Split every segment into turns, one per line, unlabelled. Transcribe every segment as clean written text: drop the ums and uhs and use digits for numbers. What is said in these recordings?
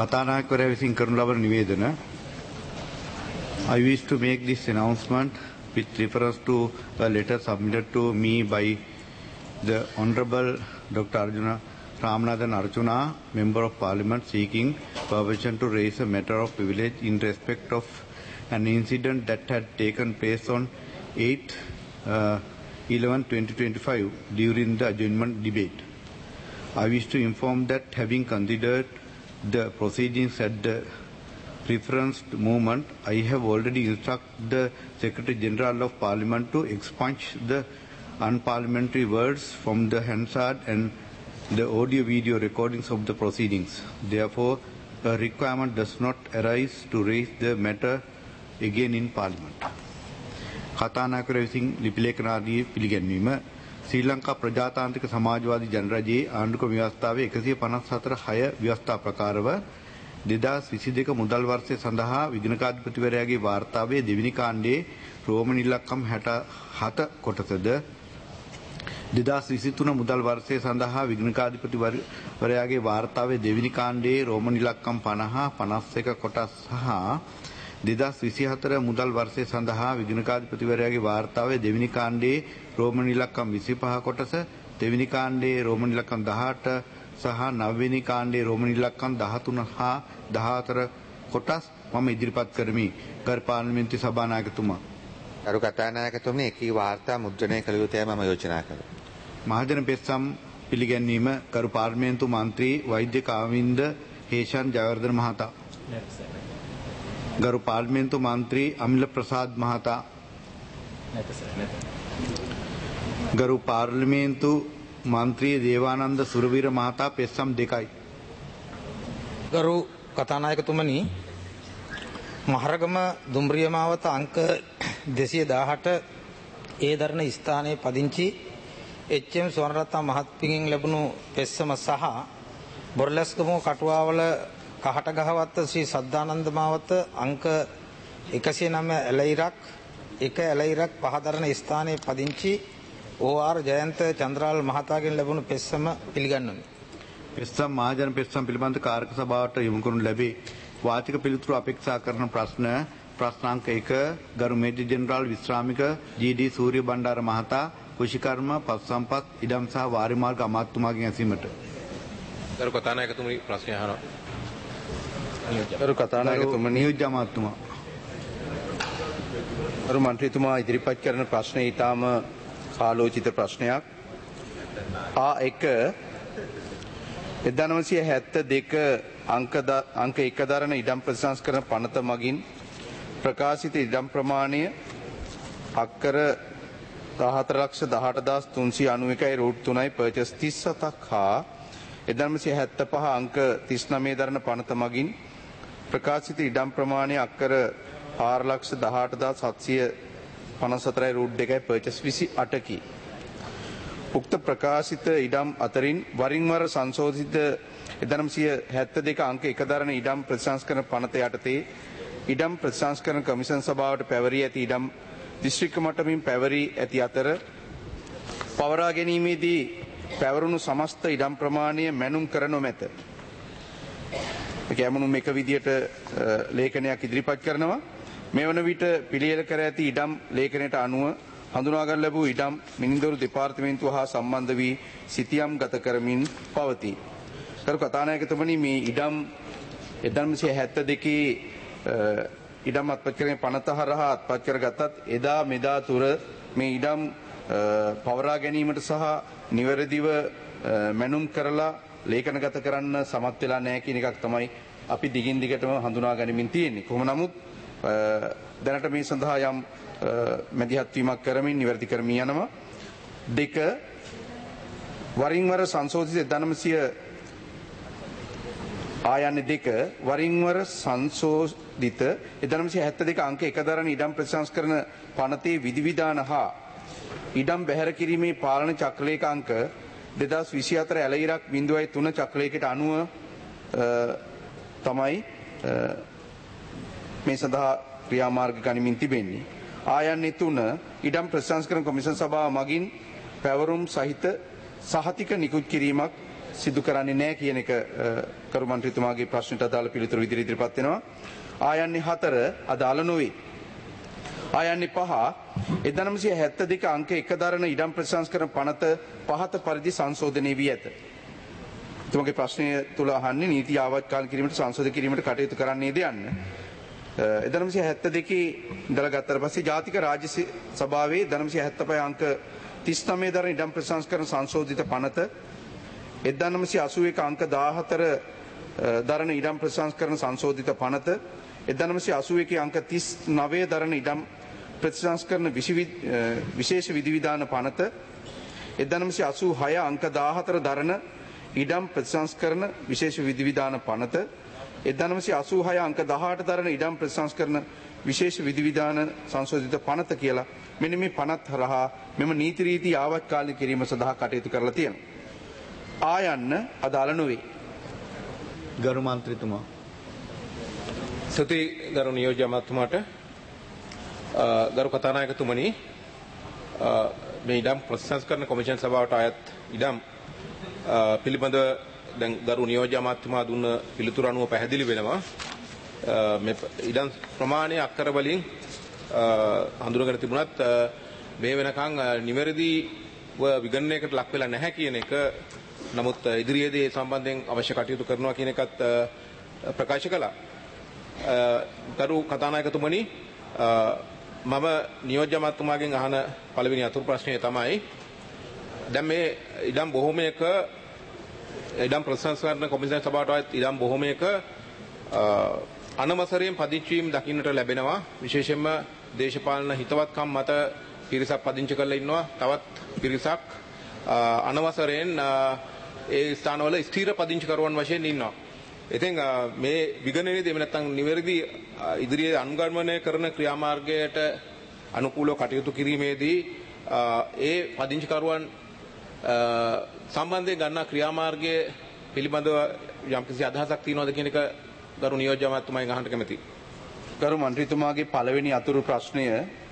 කතානායකවරයා විසින් කරනු ලබන නිවේදන. I wish to make this announcement with reference to a letter submitted to me by the Honorable Dr. Arjuna Ramanathan Arjuna, Member of Parliament, seeking permission to raise a matter of privilege in respect of an incident that had taken place on 8/11/2025 during the adjournment debate. I wish to inform that having considered the proceedings at the referenced moment, I have already instructed the Secretary General of Parliament to expunge the unparliamentary words from the Hansard and the audio-video recordings of the proceedings. Therefore, a requirement does not arise to raise the matter again in Parliament. කතානායකවරයා විසින් ලිපිලේඛනාදී පිළිගැන්වීම. ශ්‍රී ලංකා ප්‍රජාතාන්ත්‍රික සමාජවාදී ජනරජයේ ආණ්ඩුක්‍රම ව්‍යවස්ථාවේ 154/6 ව්‍යවස්ථා ප්‍රකාරව 2022 මුදල් වර්ෂය සඳහා විධිනකාධිපතිවරයාගේ වාර්තාවේ දෙවෙනි කාණ්ඩයේ Roman ඉලක්කම් 67 කොටසද 2023 මුදල් වර්ෂය සඳහා විධිනකාධිපතිවරයාගේ වාර්තාවේ දෙවෙනි කාණ්ඩයේ රෝමන් ඉලක්කම් 50 51 කොටස් සහ 2024 මුදල් වර්ෂය සඳහා විධිනකාධිපතිවරයාගේ වාර්තාවේ දෙවෙනි කාණ්ඩයේ රෝමන් ඉලක්කම් 25 කොටස, දෙවෙනි කාණ්ඩයේ රෝමන් ඉලක්කම් 18 සහ නවවෙනි කාණ්ඩයේ රෝමන් ඉලක්කම් 13 හා 14 කොටස් මම ඉදිරිපත් කරමි. ගරු පාර්ලිමේන්තු සභානායකතුමා.
ගරු කතානායකතුමනි, එකී වාර්තා මුද්‍රණය කළ යුතුයි මම යෝජනා කළා.
මහජන පෙත්සම් පිළිගැන්වීම. ගරු පාර්ලිමේන්තු මන්ත්‍රී වෛද්‍ය කාවින්ද හේෂන් ජයවර්ධන මහතා. ගරු පාර්ලිමේන්තු මන්ත්‍රී අමිල ප්‍රසාද් මහතා. ගරු පාර්ලිමේන්තු මන්ත්‍රී දේවානන්ද සුරවීර මහතා පෙත්සම් 2යි.
ගරු කතානායකතුමනි, මහරගම දුම්රිය මාවත අංක 218 ඒ දරණ ස්ථානයේ පදිංචි එච්.එම්. සුවර්ණරත්න මහත්මියගෙන් ලැබුණු පෙත්සම සහ බොරලැස්ගමුව කටුවාවල කහටගහවත්ත ශ්‍රී සද්ධානන්ද මාවත අංක 109 ඇලයිරක් 1 ඇලයිරක් පහදරණ ස්ථානයේ පදිංචි ඕ.ආර්. ජයන්ත චන්ද්‍රාල් මහතාගෙන් ලැබුණු පෙත්සම පිළිගන්වමි.
පෙත්සම් මහජන පෙත්සම් පිළිබඳ කාර්ක සභාවට යොමු කරනු ලැබේ. වාචික පිළිතුරු අපේක්ෂා කරන ප්‍රශ්නාංක 1 ගරු මේජර් ජෙනරාල් විශ්‍රාමික ජී.ඩී. සූර්ය බණ්ඩාර මහතා කුෂිකර්ම පසු සම්පත් ඉඩම් සහ වාරිමාර්ග අමාත්‍යතුමාගෙන් ඇසීමට.
ගරු කතානායකතුමනි, ප්‍රශ්නය අහනවා.
ගරු කතානායකතුමනි,
නියෝජ්‍ය අමාත්‍යතුමා.
ගරු මන්ත්‍රීතුමා ඉදිරිපත් කරන ප්‍රශ්නය ඊටාම කාලෝචිත ප්‍රශ්නයක්. A1 1972 අංක 1 දරන ඉඩම් ප්‍රතිසංස්කරණ පනත මගින් ප්‍රකාශිත ඉඩම් ප්‍රමාණය අක්කර 14,18,391.3යි පර්චස් 37ක් හා 1975 අංක 39 දරන පනත මගින් ප්‍රකාශිත ඉඩම් ප්‍රමාණය අක්කර 4,18,754.2යි පර්චස් 28කි. උක්ත ප්‍රකාශිත ඉඩම් අතරින් වරින් වර සංශෝධිත 1972 අංක 1 දරන ඉඩම් ප්‍රතිසංස්කරණ පනත යටතේ ඉඩම් ප්‍රතිසංස්කරණ කමිෂන් සභාවට පැවරී ඇති ඉඩම් දිස්ත්‍රික්ක මට්ටමින් පැවරී ඇති අතර පවරා ගැනීමේදී පැවරුණු සමස්ත ඉඩම් ප්‍රමාණය මැනුම් කර නොමැත. කැමනුම් එක විදියට ලේඛනයක් ඉදිරිපත් කරනවා. මේ වන විට පිළියෙල කර ඇති ඉඩම් ලේඛනයට අනුව හඳුනාගත් ලැබූ ඉඩම් මිනිඳුරු දෙපාර්තමේන්තුව හා සම්බන්ධ වී සිතියම් ගත කරමින් පවතී. ගරු කතානායකතුමනි, මේ ඉඩම් 1972 ඉඩම් අත්පත් කරගෙන පනත හරහා අත්පත් කරගත්තත් එදා මෙදා තුර මේ ඉඩම් පවරා ගැනීමට සහ නිවැරදිව මැනුම් කරලා ලේඛනගත කරන්න සමත් වෙලා නැහැ කියන එකක් තමයි අපි දිගින් දිගටම හඳුනා ගනිමින් තියෙන්නේ. කොහොම නමුත් දැනට මේ සඳහා යම් මැදිහත් වීමක් කරමින් නිවැරදි කරමින් යනවා. 2 වරින් වර සංශෝධිත 1972 වරින් වර සංශෝධිත 1972 අංක 1 දරන ඉඩම් ප්‍රතිසංස්කරණ පනතේ විධිවිධාන හා ඉඩම් බැහැර කිරීමේ පාලන චක්‍රලේඛ අංක 2024 ඇලයිරක් 0.3 චක්‍රලේඛයට අනුව තමයි මේ සඳහා ක්‍රියාමාර්ග ගනිමින් තිබෙන්නේ. ආයන්නේ 3 ඉඩම් ප්‍රතිසංස්කරණ කොමිෂන් සභාව මගින් පැවරුම් සහිත සහතික නිකුත් කිරීමක් සිදු කරන්නේ නැහැ කියන එක කරු මන්ත්‍රීතුමාගේ ප්‍රශ්නට අදාළ පිළිතුරු විදිහට ඉදිරිපත් වෙනවා. ආයන්නේ 4 අදාළ නොවේ. ආයන්නේ 5 1972 අංක 1 දරන ඉඩම් ප්‍රතිසංස්කරණ පනත පහත පරිදි සංශෝධනය වී ඇත. තුමගේ ප්‍රශ්නය තුල අහන්නේ නීති ආවත්කාල කිරීමට සංශෝධන කිරීමට කටයුතු කරන්නේද යන්න. 1972 ඉඳලා ගත්තට පස්සේ ජාතික රාජ්‍ය සභාවේ 1975 අංක 39 දරන ඉඩම් ප්‍රතිසංස්කරණ සංශෝධිත පනත 1981 අංක 14 දරන ඉඩම් ප්‍රතිසංස්කරණ සංශෝධිත පනත 1981 අංක 39 දරන ඉඩම් ප්‍රතිසංස්කරණ විශේෂ විධිවිධාන පනත 1986 අංක 14 දරන ඉඩම් ප්‍රතිසංස්කරණ විශේෂ විධිවිධාන පනත 1986 අංක 18 දරන ඉඩම් ප්‍රතිසංස්කරණ විශේෂ විධිවිධාන සංශෝධිත පනත කියලා මෙන්න මේ පනත් හරහා මෙම නීති රීති ආවත්කාලික කිරීම සඳහා කටයුතු කරලා තියෙනවා. ආයන්න අදාළ නොවේ.
ගරු මන්ත්‍රීතුමා.
ස්තුතියි ගරු නියෝජ්‍ය අමාත්‍යතුමාට. ගරු කතානායකතුමනි, මේ ඉඩම් ප්‍රතිසංස්කරණ කොමිෂන් සභාවට අයත් ඉඩම් පිළිබඳ දැන් ගරු නියෝජ්‍ය අමාත්‍යතුමා දුන්න පිළිතුර අනුව පැහැදිලි වෙනවා. මේ ඉඩම් ප්‍රමාණය අක්කර වලින් හඳුනගෙන තිබුණත් මේ වෙනකන් නිවැරදිව විගණනයකට ලක් වෙලා නැහැ කියන එක. නමුත් ඉදිරියේදී ඒ සම්බන්ධයෙන් අවශ්‍ය කටයුතු කරනවා කියන එකත් ප්‍රකාශ කළා. ගරු කතානායකතුමනි, මම නියෝජ්‍ය අමාත්‍යතුමාගෙන් අහන පළවෙනි අතුරු ප්‍රශ්නය තමයි දැන් මේ ඉඩම් බොහෝමයක ඉඩම් ප්‍රතිසංස්කරණ කොමිෂන් සභාවට ඉඩම් බොහෝමයක අනවසරයෙන් පදිංචි වීම දකින්නට ලැබෙනවා. විශේෂයෙන්ම දේශපාලන හිතවත්කම් මත පිරිසක් පදිංචි කරලා ඉන්නවා. තවත් පිරිසක් අනවසරයෙන් ඒ ස්ථානවල ස්ථීර පදිංචිකරුවන් වශයෙන් ඉන්නවා. ඉතින් මේ විගණනයේදී එහෙම නැත්නම් නිවැරදි ඉදිරියේ අනුගමනය කරන ක්‍රියාමාර්ගයට අනුකූලව කටයුතු කිරීමේදී ඒ පදිංචිකරුවන් සම්බන්ධයෙන් ගන්නා ක්‍රියාමාර්ගය පිළිබඳව යම්කිසි අදහසක් තියෙනවද කියන එක ගරු නියෝජ්‍ය අමාත්‍යතුමාගෙන් අහන්න කැමතියි.
ගරු මන්ත්‍රීතුමාගේ පළවෙනි අතුරු ප්‍රශ්නය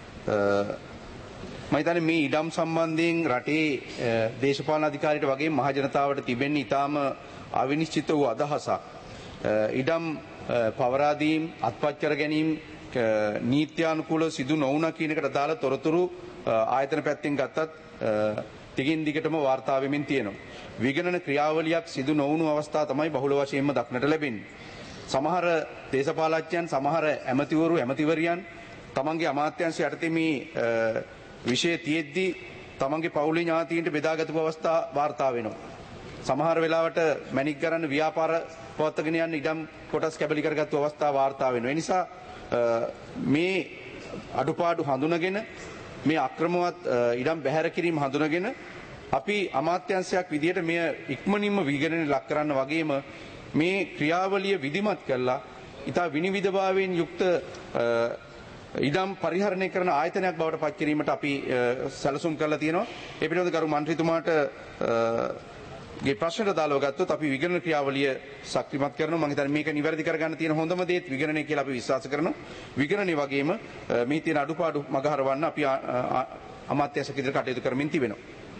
මම හිතන්නේ මේ ඉඩම් සම්බන්ධයෙන් රටේ දේශපාලන අධිකාරියට වගේ මහ ජනතාවට තිබෙන්නේ ඊටාම අවිනිශ්චිත වූ අදහසක්. ඉඩම් පවරා දීම් අත්පත් කර ගැනීම නීත්‍යානුකූලව සිදු නොවුණා කියන එකට අදාළ තොරතුරු ආයතන පැත්තෙන් ගත්තත් ටිකින් දිගටම වාර්තා වෙමින් තියෙනවා. විගණන ක්‍රියාවලියක් සිදු නොවුණු අවස්ථා තමයි බහුල වශයෙන්ම දක්නට ලැබෙන්නේ. සමහර දේශපාලඥයන් සමහර ඇමතිවරු ඇමතිවරියන් තමන්ගේ අමාත්‍යාංශ යටතේ මේ විෂය තියෙද්දි තමන්ගේ පවුලේ ඥාතීන්ට බෙදාගත්තු අවස්ථා වාර්තා වෙනවා. සමහර වෙලාවට මැණික් ගන්න ව්‍යාපාර පවත්වාගෙන යන ඉඩම් කොටස් කැබලි කරගත්තු අවස්ථා වාර්තා වෙනවා. ඒ නිසා මේ අඩුපාඩු හඳුනගෙන මේ අක්‍රමවත් ඉඩම් බැහැර කිරීම හඳුනගෙන අපි අමාත්‍යාංශයක් විදියට මෙය ඉක්මනින්ම විගණනය ලක් කරන්න වගේම මේ ක්‍රියාවලිය විධිමත් කරලා ඉතා විනිවිදභාවයෙන් යුක්ත ඉඩම් පරිහරණය කරන ආයතනයක් බවට පත් කිරීමට අපි සැලසුම් කරලා තියෙනවා. ඒ පිළිබඳව ගරු මන්ත්‍රීතුමාට ගේ ප්‍රශ්නට දාලව ගත්තොත් අපි විගණන ක්‍රියාවලිය ශක්තිමත් කරනවා. මම හිතන්නේ මේක නිවැරදි කරගන්න තියෙන හොඳම දේ විගණනය කියලා අපි විශ්වාස කරනවා. විගණනය වගේම මේ තියෙන අඩුපාඩු මගහරවන්න අපි අමාත්‍යාංශක ඉදිරියට කටයුතු කරමින් තිබෙනවා.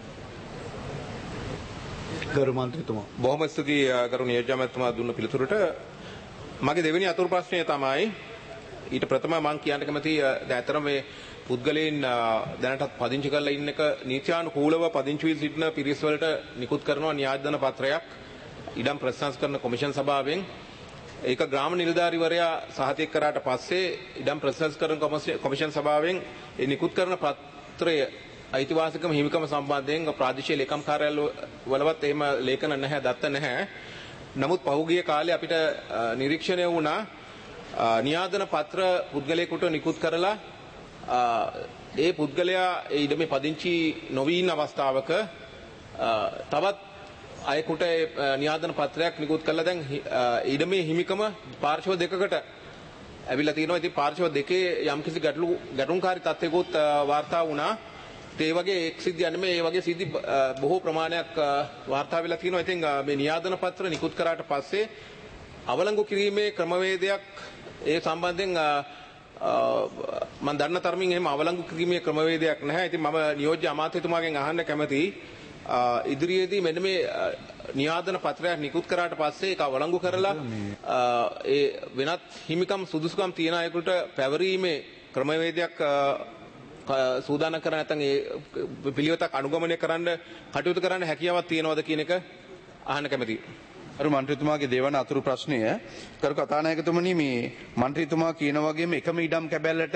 ගරු මන්ත්‍රීතුමා.
බොහොම ස්තුතියි ගරු නියෝජ්‍ය අමාත්‍යතුමා දුන්න පිළිතුරට. මගේ දෙවෙනි අතුරු ප්‍රශ්නය තමයි ඊට ප්‍රථම මම කියන්න කැමතියි දැන් අතරම මේ පුද්ගලයන් දැනටත් පදිංචි කරලා ඉන්න එක නීත්‍යානුකූලව පදිංචි වී සිටින පිරිස් වලට නිකුත් කරනවා න්‍යායදන පත්‍රයක් ඉඩම් ප්‍රතිසංස්කරණ කොමිෂන් සභාවෙන්. ඒක ග්‍රාම නිලධාරිවරයා සහතික කරාට පස්සේ ඉඩම් ප්‍රතිසංස්කරණ කොමිෂන් සභාවෙන් ඒ නිකුත් කරන පත්‍රය අයිතිවාසිකම හිමිකම සම්බන්ධයෙන් ප්‍රාදේශීය ලේකම් කාර්යාල වලවත් එහෙම ලේඛන නැහැ, දත්ත නැහැ. නමුත් පහුගිය කාලේ අපිට නිරීක්ෂණය වුණා න්‍යායදන පත්‍ර පුද්ගලයෙකුට නිකුත් කරලා ඒ පුද්ගලයා ඒ ඉඩමේ පදිංචි නොවී ඉන්න අවස්ථාවක තවත් අයෙකුට න්‍යායදන පත්‍රයක් නිකුත් කළා. දැන් ඉඩමේ හිමිකම පාර්ශ්ව දෙකකට ඇවිල්ලා තියෙනවා. ඉතින් පාර්ශ්ව දෙකේ යම්කිසි ගැටුම්කාරී තත්ත්වයකට වාර්තා වුණා. ඒ වගේ එක් සිද්ධියක් නෙමෙයි, ඒ වගේ සිද්ධි බොහෝ ප්‍රමාණයක් වාර්තා වෙලා තියෙනවා. ඉතින් මේ න්‍යායදන පත්‍ර නිකුත් කරාට පස්සේ අවලංගු කිරීමේ ක්‍රමවේදයක් ඒ සම්බන්ධයෙන් මම දන්න තරමින් එහෙම අවලංගු කිරීමේ ක්‍රමවේදයක් නැහැ. ඉතින් මම නියෝජ්‍ය අමාත්‍යතුමාගෙන් අහන්න කැමතියි ඉදිරියේදී මෙන්න මේ නියාදන පත්‍රයක් නිකුත් කරාට පස්සේ ඒක අවලංගු කරලා ඒ වෙනත් හිමිකම් සුදුසුකම් තියන අයෙකුට පැවරීමේ ක්‍රමවේදයක් සූදානම් කර නැත්නම් ඒ පිළිවෙතක් අනුගමනය කරන්න කටයුතු කරන්න හැකියාවක් තියනවද කියන එක අහන්න කැමතියි.
අර මන්ත්‍රීතුමාගේ දෙවන අතුරු ප්‍රශ්නය කරු කතානායකතුමනි මේ මන්ත්‍රීතුමා කියන වගේම එකම ඉඩම් කැබැල්ලට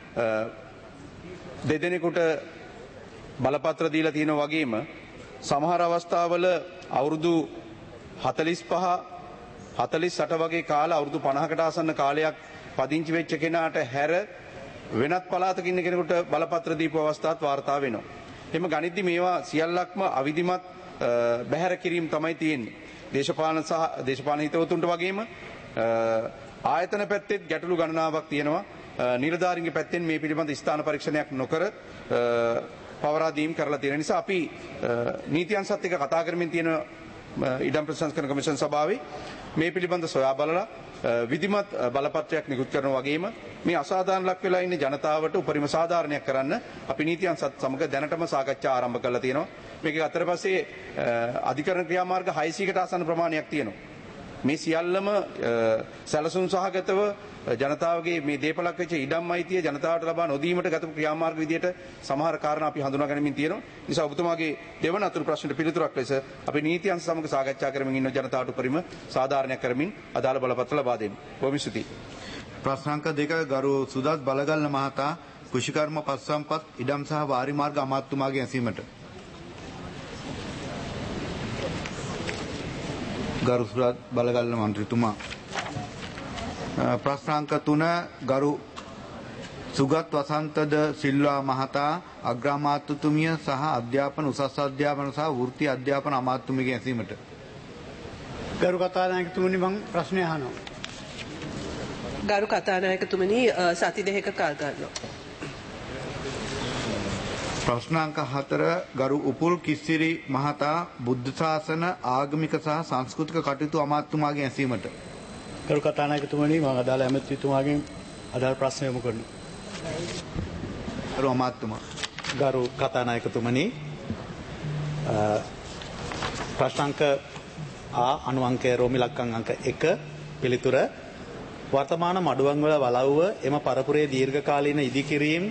දෙදෙනෙකුට බලපත්‍ර දීලා තියෙන වගේම සමහර අවස්ථාවල අවුරුදු 45 48 වගේ කාල අවුරුදු 50කට ආසන්න කාලයක් පදිංචි වෙච්ච කෙනාට හැර වෙනත් පළාතක ඉන්න කෙනෙකුට බලපත්‍ර දීපු අවස්ථාත් වාර්තා වෙනවා. එහෙම ගනිද්දි මේවා සියල්ලක්ම අවිධිමත් බැහැර කිරීම තමයි තියෙන්නේ. දේශපාලන හිතවතුන්ට වගේම ආයතන පැත්තෙත් ගැටලු ගණනාවක් තියෙනවා. නිලධාරීන්ගේ පැත්තෙන් මේ පිළිබඳ ස්ථාන පරීක්ෂණයක් නොකර පවරා දීම් කරලා තියෙන නිසා අපි නීති අංශත් එක්ක කතා කරමින් තියෙන ඉඩම් ප්‍රතිසංස්කරණ කමිෂන් සභාවේ මේ පිළිබඳ සොයා බලලා විධිමත් බලපත්‍රයක් නිකුත් කරන වගේම මේ අසාධාරණ ලක් වෙලා ඉන්න ජනතාවට උපරිම සාධාරණයක් කරන්න අපි නීති අංශත් සමග දැනටම සාකච්ඡා ආරම්භ කරලා තියෙනවා. මේක අතර පස්සේ අධිකරණ ක්‍රියාමාර්ග 600කට ආසන්න ප්‍රමාණයක් තියෙනවා. මේ සියල්ලම සැලසුම් සහගතව ජනතාවගේ මේ දේපලක් වෙච්ච ඉඩම් අයිතිය ජනතාවට ලබා නොදීමට ගත ක්‍රියාමාර්ග විදියට සමහර කාරණා අපි හඳුනා ගනිමින් තියෙනවා. නිසා ඔබතුමාගේ දෙවන අතුරු ප්‍රශ්නට පිළිතුරක් ලෙස අපි නීති අංශ සමග සාකච්ඡා කරමින් ඉන්න ජනතාවට උපරිම සාධාරණයක් කරමින් අදාළ බලපත්‍ර ලබා දෙන්න. බොහොම ස්තුතියි.
ප්‍රශ්නාංක 2 ගරු සුදත් බලගල්ල මහතා කුෂිකර්ම පස්සම්පත් ඉඩම් සහ වාරි මාර්ග අමාත්‍යතුමාගේ ඇසීමට. ගරු සුදත් බලගල්ල මන්ත්‍රීතුමා. ප්‍රශ්නාංක 3 ගරු සුගත් වසන්තද සිල්වා මහතා අග්‍රාමාත්‍යතුමිය සහ අධ්‍යාපන උසස් අධ්‍යාපන සහ වෘත්ති අධ්‍යාපන අමාත්‍යතුමියගේ ඇසීමට.
ගරු කතානායකතුමනි මම ප්‍රශ්නය අහනවා.
ගරු කතානායකතුමනි සති දෙකක කල් ගන්නවා.
ප්‍රශ්නාංක 4 ගරු උපුල් කිස්සිරි මහතා බුද්ධ ශාසන ආගමික සහ සංස්කෘතික කටයුතු අමාත්‍යතුමාගේ ඇසීමට.
ගරු කතානායකතුමනි මම අදාළ ඇමතිතුමාගෙන් අදාළ ප්‍රශ්න යොමු කරනවා.
ගරු අමාත්‍යතුමා.
ගරු කතානායකතුමනි ප්‍රශ්නාංක අනු අංකය රෝමි ලක්කං අංක 1 පිළිතුර වර්තමාන මඩුවන්වල වලව්ව එම පරපුරේ දීර්ඝකාලීන ඉදිකිරීම්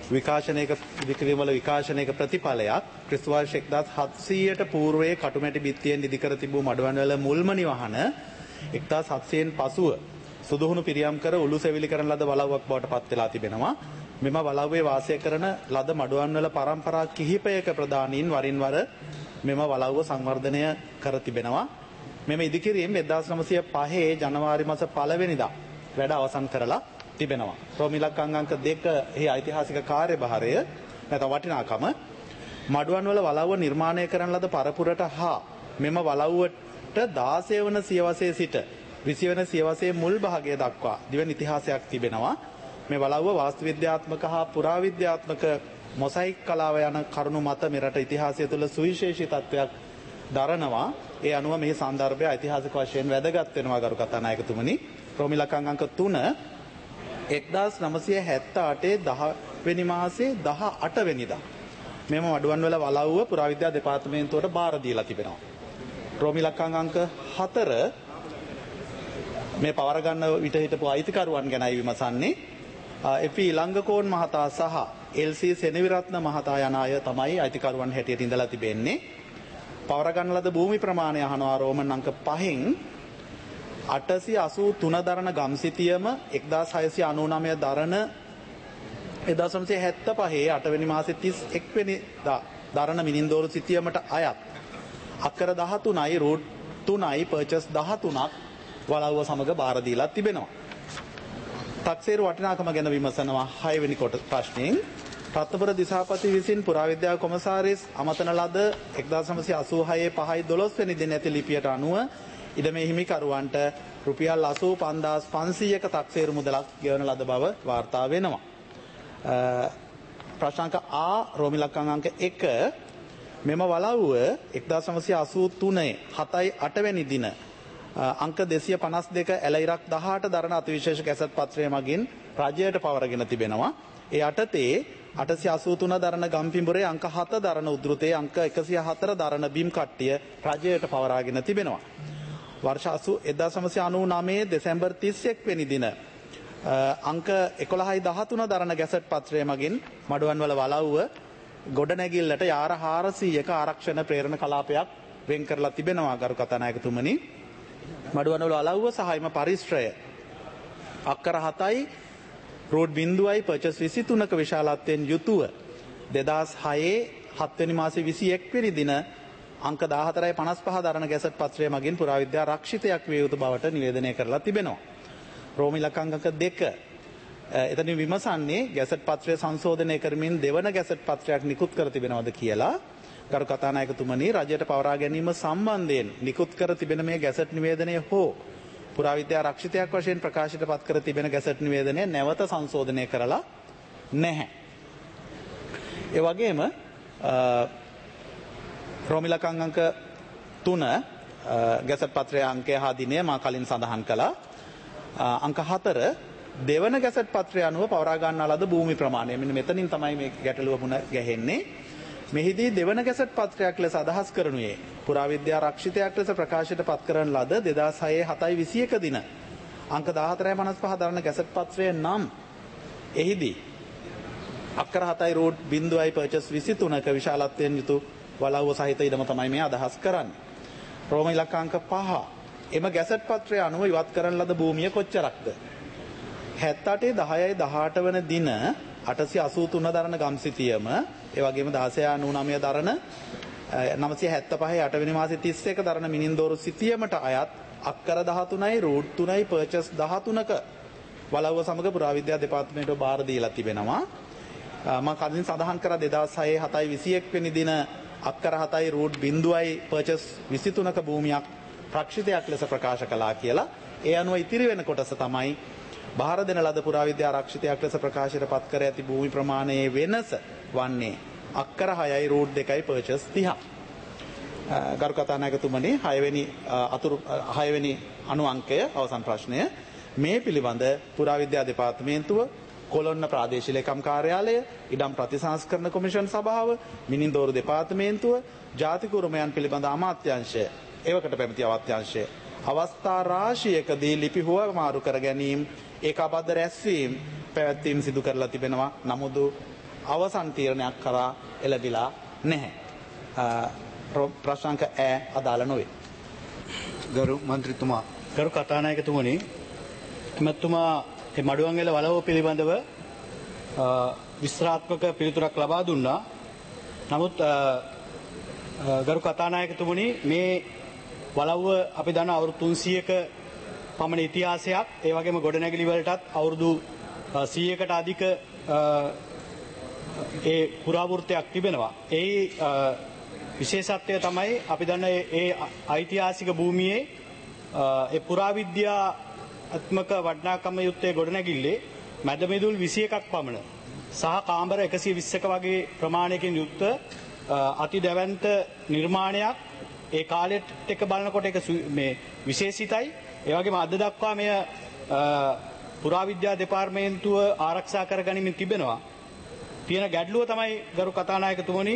වල විකාශනයක ප්‍රතිඵලයක් ක්‍රිස්තු වර්ෂ 1700ට పూర్වයේ කටුමැටි බිත්තියෙන් ඉදිකර තිබූ මඩුවන්වල මුල්ම නිවහන 1700න් පසුව සුදුහුණු පිරියම් කර උළු සෙවිලි කරන ලද වලව්වක් බවට පත් වෙලා තිබෙනවා. මෙම වලව්වේ වාසය කරන ලද මඩුවන්වල පරම්පරා කිහිපයක ප්‍රධානීන් වරින් වර මෙම වලව්ව සංවර්ධනය කර තිබෙනවා. මෙම ඉදිකිරීම 1905 ජනවාරි මාස 1 වෙනිදා වැඩ අවසන් කරලා තිබෙනවා. රෝමි ලක්කං අංක 2 එහි ඓතිහාසික කාර්යභාරය නැත්නම් වටිනාකම මඩුවන්වල වලව්ව නිර්මාණය කරන ලද පරපුරට හා මෙම වලව්වට 16 වන සියවසේ සිට 20 වන සියවසේ මුල් භාගය දක්වා දිවෙන ඉතිහාසයක් තිබෙනවා. මේ වලව්ව වාස්තු විද්‍යාත්මක හා පුරාවිද්‍යාත්මක මොසයික් කලාව යන කරුණු මත මෙරට ඉතිහාසය තුළ සුවිශේෂී තත්වයක් දරනවා. ඒ අනුව මේ සන්දර්භය ඓතිහාසික වශයෙන් වැදගත් වෙනවා ගරු කතානායකතුමනි. රෝමි ලක්කං අංක 3 1978 10 වෙනි මාසේ 18 වෙනිදා මෙම මඩුවන්වල වලව්ව පුරාවිද්‍යා දෙපාර්තමේන්තුවට බාර දීලා තිබෙනවා. රෝමි ලක්කං අංක 4 මේ පවර ගන්න විට හිටපු අයිතිකරුවන් ගැනයි විමසන්නේ. එපී ඊළඟකෝන් මහතා සහ එල්.සී. සෙනවිරත්න මහතා යන අය තමයි අයිතිකරුවන් හැටියට ඉඳලා තිබෙන්නේ. පවර ගන්න ලද භූමි ප්‍රමාණය අහනවා රෝමන් අංක 5න් 883 දරන ගම්සිතියම 1699 දරන 1975 8 වෙනි මාසේ 31 වෙනිදා දරන මිනින්දෝරු සිතියමට අයත් අක්කර 13යි රූට් 3යි පර්චස් 13ක් වලව්ව සමග බාර දීලා තිබෙනවා. තක්සේරු වටිනාකම ගැන විමසනවා 6 වෙනි කොට ප්‍රශ්නෙන්. රත්නපුර දිසාපති විසින් පුරාවිද්‍යා කොමසාරිස් අමතන ලද 1986 5 12 වෙනි දින ඇති ලිපියට අනුව ඉඩමේ හිමිකරුවන්ට රුපියල් 85500ක තක්සේරු මුදලක් ගෙවන ලද බව වාර්තා වෙනවා. ප්‍රශ්නාංක රෝමි ලක්කං අංක 1 මෙම වලව්ව 1983 7යි 8 වෙනි දින අංක 252 ඇලයිරක් 18 දරන අතිවිශේෂ කැසට් පත්‍රය මගින් රජයට පවරගෙන තිබෙනවා. ඒ යටතේ 883 දරන ගම්පිඹුරේ අංක 7 දරන උද්ෘතයේ අංක 104 දරන බිම් කට්ටිය රජයට පවරාගෙන තිබෙනවා. වර්ෂ 1999 දෙසැම්බර් 31 වෙනි දින අංක 11.13 දරන ගැසට් පත්‍රය මගින් මඩුවන්වල වලව්ව ගොඩනැගිල්ලට යාර 400ක ආරක්ෂණ ප්‍රේරණ කලාපයක් වෙන් කරලා තිබෙනවා ගරු කතානායකතුමනි. මඩුවන්වල වලව්ව සහ එම පරිශ්‍රය අක්කර 7යි රෝඩ් බිඳුවයි පර්චස් 23ක විශාලත්වයෙන් යුතුව 2006 7 වෙනි මාසේ 21 වෙනි දින අංක 14.55 දරන ගැසට් පත්‍රය මගින් පුරාවිද්‍යා රක්ෂිතයක් විය යුතු බවට නිවේදනය කරලා තිබෙනවා. රෝම ඉලක්ක 2 එතනින් විමසන්නේ ගැසට් පත්‍රය සංශෝධනය කරමින් දෙවන ගැසට් පත්‍රයක් නිකුත් කර තිබෙනවද කියලා. ගරු කතානායකතුමනි, රජයට පවරා ගැනීම සම්බන්ධයෙන් නිකුත් කර තිබෙන මේ ගැසට් නිවේදනය හෝ පුරාවිද්‍යා රක්ෂිතයක් වශයෙන් ප්‍රකාශයට පත් කර තිබෙන ගැසට් නිවේදනය නැවත සංශෝධනය කරලා නැහැ. ඒ වගේම රෝම ඉලක්ක 3 ගැසට් පත්‍රයේ අංකය හා දිනය මා කලින් සඳහන් කළා. අංක 4 දෙවන ගැසට් පත්‍රය අනුව පවරා ගන්නා ලද භූමි ප්‍රමාණය. මෙන්න මෙතනින් තමයි මේ ගැටලුව මුණ ගැහෙන්නේ. මෙහිදී දෙවන ගැසට් පත්‍රයක් ලෙස අදහස් කරනුයේ පුරාවිද්‍යා රක්ෂිතයක් ලෙස ප්‍රකාශයට පත් කරන ලද 2006 7/21 දින අංක 14.55 දරන ගැසට් පත්‍රය නම් එහිදී අක්කර 7යි රෝඩ් බිඳුවයි පර්චස් 23ක විශාලත්වයෙන් යුතු වලව්ව සහිත ඉඩම තමයි මේ අදහස් කරන්නේ. රෝම ඉලක්ක අංක 5 එම ගැසට් පත්‍රය අනුව ඉවත් කරන ලද භූමිය කොච්චරක්ද? 78 10යි 18 වන දින 883 දරන ගම්සිතියම, ඒ වගේම 1699 දරන 975 8 වෙනි මාසේ 31 දරන මිනින්දෝරු සිතියමට අයත් අක්කර 13යි රෝඩ් 3යි පර්චස් 13ක වලව්ව සමග පුරාවිද්‍යා දෙපාර්තමේන්තුව බාර දීලා තිබෙනවා. මම කලින් සඳහන් කරා 2006 7/21 වෙනි දින අක්කර 7යි රෝඩ් බිඳුවයි පර්චස් 23ක භූමියක් රක්ෂිතයක් ලෙස ප්‍රකාශ කළා කියලා. ඒ අනුව ඉතිරි වෙන කොටස තමයි බාර දෙන ලද පුරාවිද්‍යා රක්ෂිතයක් ලෙස ප්‍රකාශයට පත් කර ඇති භූමි ප්‍රමාණයේ වෙනස වන්නේ අක්කර 6යි රෝඩ් 2යි පර්චස් 30. ගරු කතානායකතුමනි, 6 වෙනි අණු අංකය අවසන් ප්‍රශ්නය. මේ පිළිබඳ පුරාවිද්‍යා දෙපාර්තමේන්තුව, කොළොන්න ප්‍රාදේශීය ලේකම් කාර්යාලය, ඉඩම් ප්‍රතිසංස්කරණ කොමිෂන් සභාව, මිනින්දෝරු දෙපාර්තමේන්තුව, ජාතික උරුමයන් පිළිබඳ අමාත්‍යාංශය, ඒවකට පැමිණි අමාත්‍යාංශය අවස්ථා රාශියකදී ලිපි හුවමාරු කර ගැනීම, ඒකාබද්ධ රැස්වීම පැවැත්වීම සිදු කරලා තිබෙනවා. නමුත් අවසන් තීරණයක් කරා එළඹිලා නැහැ. ප්‍රශ්නාංක A අදාළ නොවේ.
ගරු මන්ත්‍රීතුමා.
ගරු කතානායකතුමනි, එමෙතුමා මේ මඩුවන්ගල වලව්ව පිළිබඳව විස්තරාත්මක පිළිතුරක් ලබා දුන්නා. නමුත් ගරු කතානායකතුමනි, මේ වලව්ව අපි දන්න අවුරුදු 300ක පමණ ඉතිහාසයක්, ඒ වගේම ගොඩනැගිලි වලටත් අවුරුදු 100කට අධික ඒ පුරාවෘත්තයක් තිබෙනවා. ඒ විශේෂත්වය තමයි අපි දන්න ඒ ඓතිහාසික භූමියේ ඒ පුරාවිද්‍යාත්මක වටිනාකම යුත්තේ ගොඩනැගිල්ලේ මැදමිදුල් 21ක් පමණ සහ කාමර 120ක වගේ ප්‍රමාණයකින් යුක්ත අති දැවැන්ත නිර්මාණයක්. ඒ කාලෙත් එක බලනකොට ඒක මේ විශේෂිතයි. ඒ වගේම අද දක්වා මෙය පුරාවිද්‍යා දෙපාර්තමේන්තුව ආරක්ෂා කරගනිමින් තිබෙනවා. තියෙන ගැටලුව තමයි ගරු කතානායකතුමනි,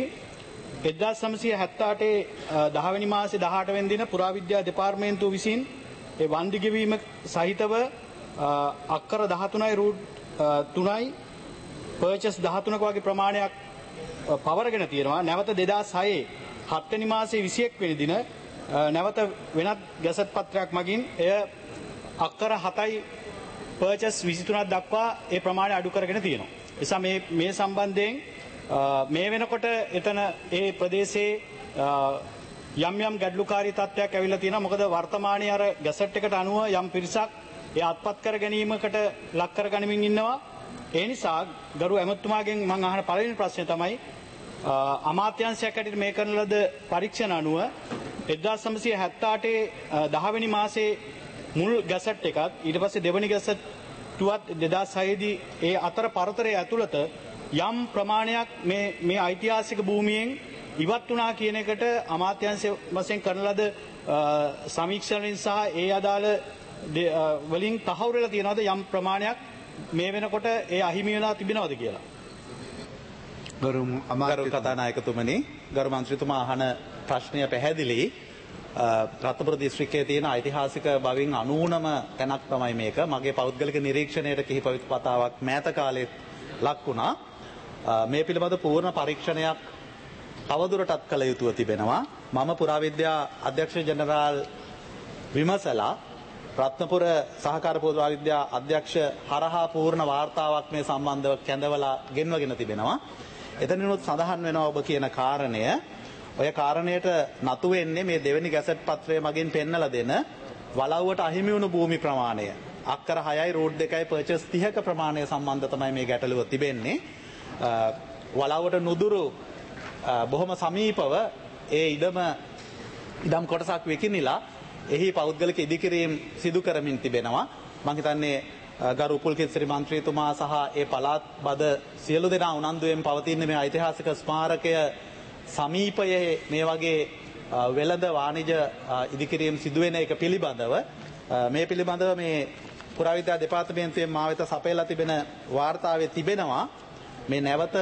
1978 10 වෙනි මාසේ 18 වෙනි දින පුරාවිද්‍යා දෙපාර්තමේන්තුව විසින් ඒ වන්දි ගෙවීම සහිතව අක්කර 13යි රූට් 3යි පර්චස් 13ක වගේ ප්‍රමාණයක් පවරගෙන තියෙනවා. නැවත 2006 7 වෙනි මාසේ 21 වෙනි දින නැවත වෙනත් ගැසට් පත්‍රයක් මගින් එය අක්කර 7යි පර්චස් 23ක් දක්වා ඒ ප්‍රමාණය අඩු කරගෙන තියෙනවා. නිසා මේ සම්බන්ධයෙන් මේ වෙනකොට එතන ඒ ප්‍රදේශයේ යම් යම් ගැටලුකාරී තත්ත්වයක් ඇවිල්ලා තියෙනවා. මොකද වර්තමානයේ අර ගැසට් එකට අනුව යම් පිරිසක් ඒ අත්පත් කර ගැනීමකට ලක් කර ගනිමින් ඉන්නවා. ඒ නිසා ගරු ඇමතුමාගෙන් මම අහන පළවෙනි ප්‍රශ්නය තමයි අමාත්‍යාංශයක් ඇටියට මේ කරන ලද පරීක්ෂණ අනුව 1978 10 වෙනි මාසේ මුල් ගැසට් එකත් ඊට පස්සේ දෙවනි ගැසට් තුවත් 2006 දී ඒ අතර පරතරය ඇතුළත යම් ප්‍රමාණයක් මේ ඓතිහාසික භූමියෙන් ඉවත් වුණා කියන එකට අමාත්‍යාංශ වශයෙන් කරන ලද සමීක්ෂණයෙන් සහ ඒ අදාළ වලින් තහවුරු වෙලා තියෙනවද යම් ප්‍රමාණයක් මේ වෙනකොට ඒ අහිමි වෙලා තිබෙනවද කියලා.
ගරු
ගරු කතානායකතුමනි, ගරු මන්ත්‍රීතුමා අහන ප්‍රශ්නය පැහැදිලි. රත්නපුර දිස්ත්‍රික්කයේ තියෙන ඓතිහාසික බවින් 99ම තැනක් තමයි මේක. මගේ පෞද්ගලික නිරීක්ෂණයට කිහිප වතාවක් මෑත කාලෙත් ලක් වුණා. මේ පිළිබඳ පූර්ණ පරීක්ෂණයක් තවදුරටත් කළ යුතුව තිබෙනවා. මම පුරාවිද්‍යා අධ්‍යක්ෂ ජෙනරාල් විමසලා රත්නපුර සහකාර පුරාවිද්‍යා අධ්‍යක්ෂ හරහා පූර්ණ වාර්තාවක් මේ සම්බන්ධව කැඳවලා ගෙන්වගෙන තිබෙනවා. එතනිනුත් සඳහන් වෙනවා ඔබ කියන කාරණය. ඔය කාරණයට නතු වෙන්නේ මේ දෙවෙනි ගැසට් පත්‍රය මගින් පෙන්නලා දෙන වලව්වට අහිමි වුණු භූමි ප්‍රමාණය. අක්කර 6යි රූට් 2යි පර්චස් 30ක ප්‍රමාණය සම්බන්ධ තමයි මේ ගැටලුව තිබෙන්නේ. වලව්වට නුදුරු බොහොම සමීපව ඒ ඉඩම් කොටසක් විකිනිලා එහි පෞද්ගලික ඉදිකිරීම් සිදු කරමින් තිබෙනවා. මම හිතන්නේ ගරු පුල්කිත්සිරි මන්ත්‍රීතුමා සහ ඒ පළාත් බද සියලු දෙනා උනන්දුවෙන් පවතින මේ ඓතිහාසික ස්මාරකය සමීපයේ මේ වගේ වෙළඳ වාණිජ ඉදිකිරීම් සිදු වෙන එක පිළිබඳව මේ පිළිබඳව මේ පුරාවිද්‍යා දෙපාර්තමේන්තුවේ මා වෙත සපයලා තිබෙන වාර්තාවේ තිබෙනවා මේ නැවත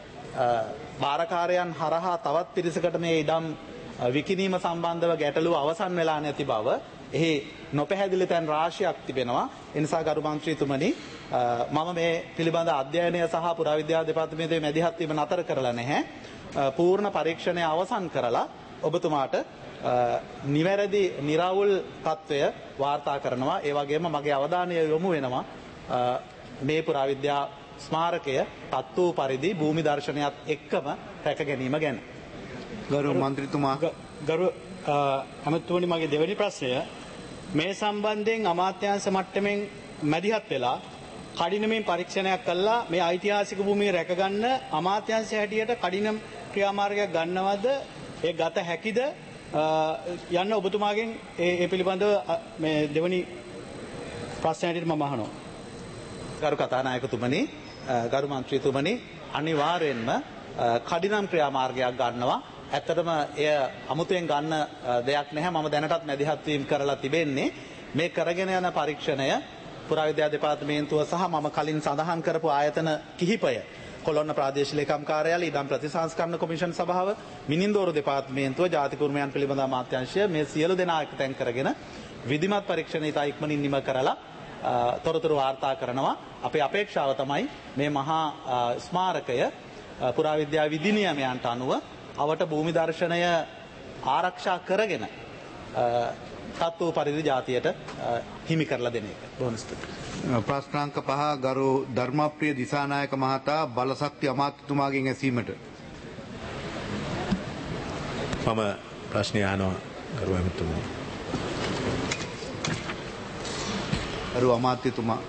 භාරකාරයන් හරහා තවත් පිරිසකට මේ ඉඩම් විකිණීම සම්බන්ධව ගැටලුව අවසන් වෙලා නැති බව එහි නොපැහැදිලි තැන් රාශියක් තිබෙනවා. ඒ නිසා ගරු මන්ත්‍රීතුමනි මම මේ පිළිබඳ අධ්‍යයනය සහ පුරාවිද්‍යා දෙපාර්තමේන්තුවේ මැදිහත් වීම නතර කරලා නැහැ. පූර්ණ පරීක්ෂණය අවසන් කරලා ඔබතුමාට නිවැරදි නිරවුල් තත්වය වාර්තා කරනවා. ඒ වගේම මගේ අවධානය යොමු වෙනවා මේ පුරාවිද්‍යා ස්මාරකය තත්ත්ව පරිදි භූමි දර්ශනයත් එක්කම රැක ගැනීම ගැන.
ගරු මන්ත්‍රීතුමා
ගරු අමතුමනි මගේ දෙවෙනි ප්‍රශ්නය මේ සම්බන්ධයෙන් අමාත්‍යාංශ මට්ටමින් මැදිහත් වෙලා කඩිනමින් පරීක්ෂණයක් කළා මේ ඓතිහාසික භූමිය රැකගන්න අමාත්‍යාංශය හැටියට කඩිනම් ක්‍රියාමාර්ගයක් ගන්නවද ඒ ගත හැකිද යන්න ඔබතුමාගෙන් ඒ පිළිබඳව මේ දෙවෙනි ප්‍රශ්නය හැටියට මම අහනවා.
ගරු කතානායකතුමනි, ගරු මන්ත්‍රීතුමනි, අනිවාර්යෙන්ම කඩිනම් ක්‍රියාමාර්ගයක් ගන්නවා. ඇත්තටම එය අමුතුවෙන් ගන්න දෙයක් නැහැ. මම දැනටත් මැදිහත් වීම කරලා තිබෙන්නේ. මේ කරගෙන යන පරීක්ෂණය පුරාවිද්‍යා දෙපාර්තමේන්තුව සහ මම කලින් සඳහන් කරපු ආයතන කිහිපය කොළොන්න ප්‍රාදේශීය ලේකම් කාර්යාලය, ඉඩම් ප්‍රතිසංස්කරණ කොමිෂන් සභාව, මිනින්දෝරු දෙපාර්තමේන්තුව, ජාතික උරුමයන් පිළිබඳ අමාත්‍යාංශය මේ සියලු දෙනා එකතෙන් කරගෙන විධිමත් පරීක්ෂණ ඉතා ඉක්මනින් නිම කරලා තොරතුරු වාර්තා කරනවා. අපේ අපේක්ෂාව තමයි මේ මහා ස්මාරකය පුරාවිද්‍යා විධි නියමයන්ට අනුව අවට භූමි දර්ශනය ආරක්ෂා කරගෙන තත්ත්ව පරිදි ජාතියට හිමි කරලා දෙන එක. බොහොම ස්තුතියි.
ප්‍රශ්නාංක 5 ගරු ධර්මප්‍රිය දිසානායක මහතා බලශක්ති අමාත්‍යතුමාගෙන් ඇසීමට.
මම ප්‍රශ්නය අහනවා ගරු ඇමතුමනි.
ගරු අමාත්‍යතුමා.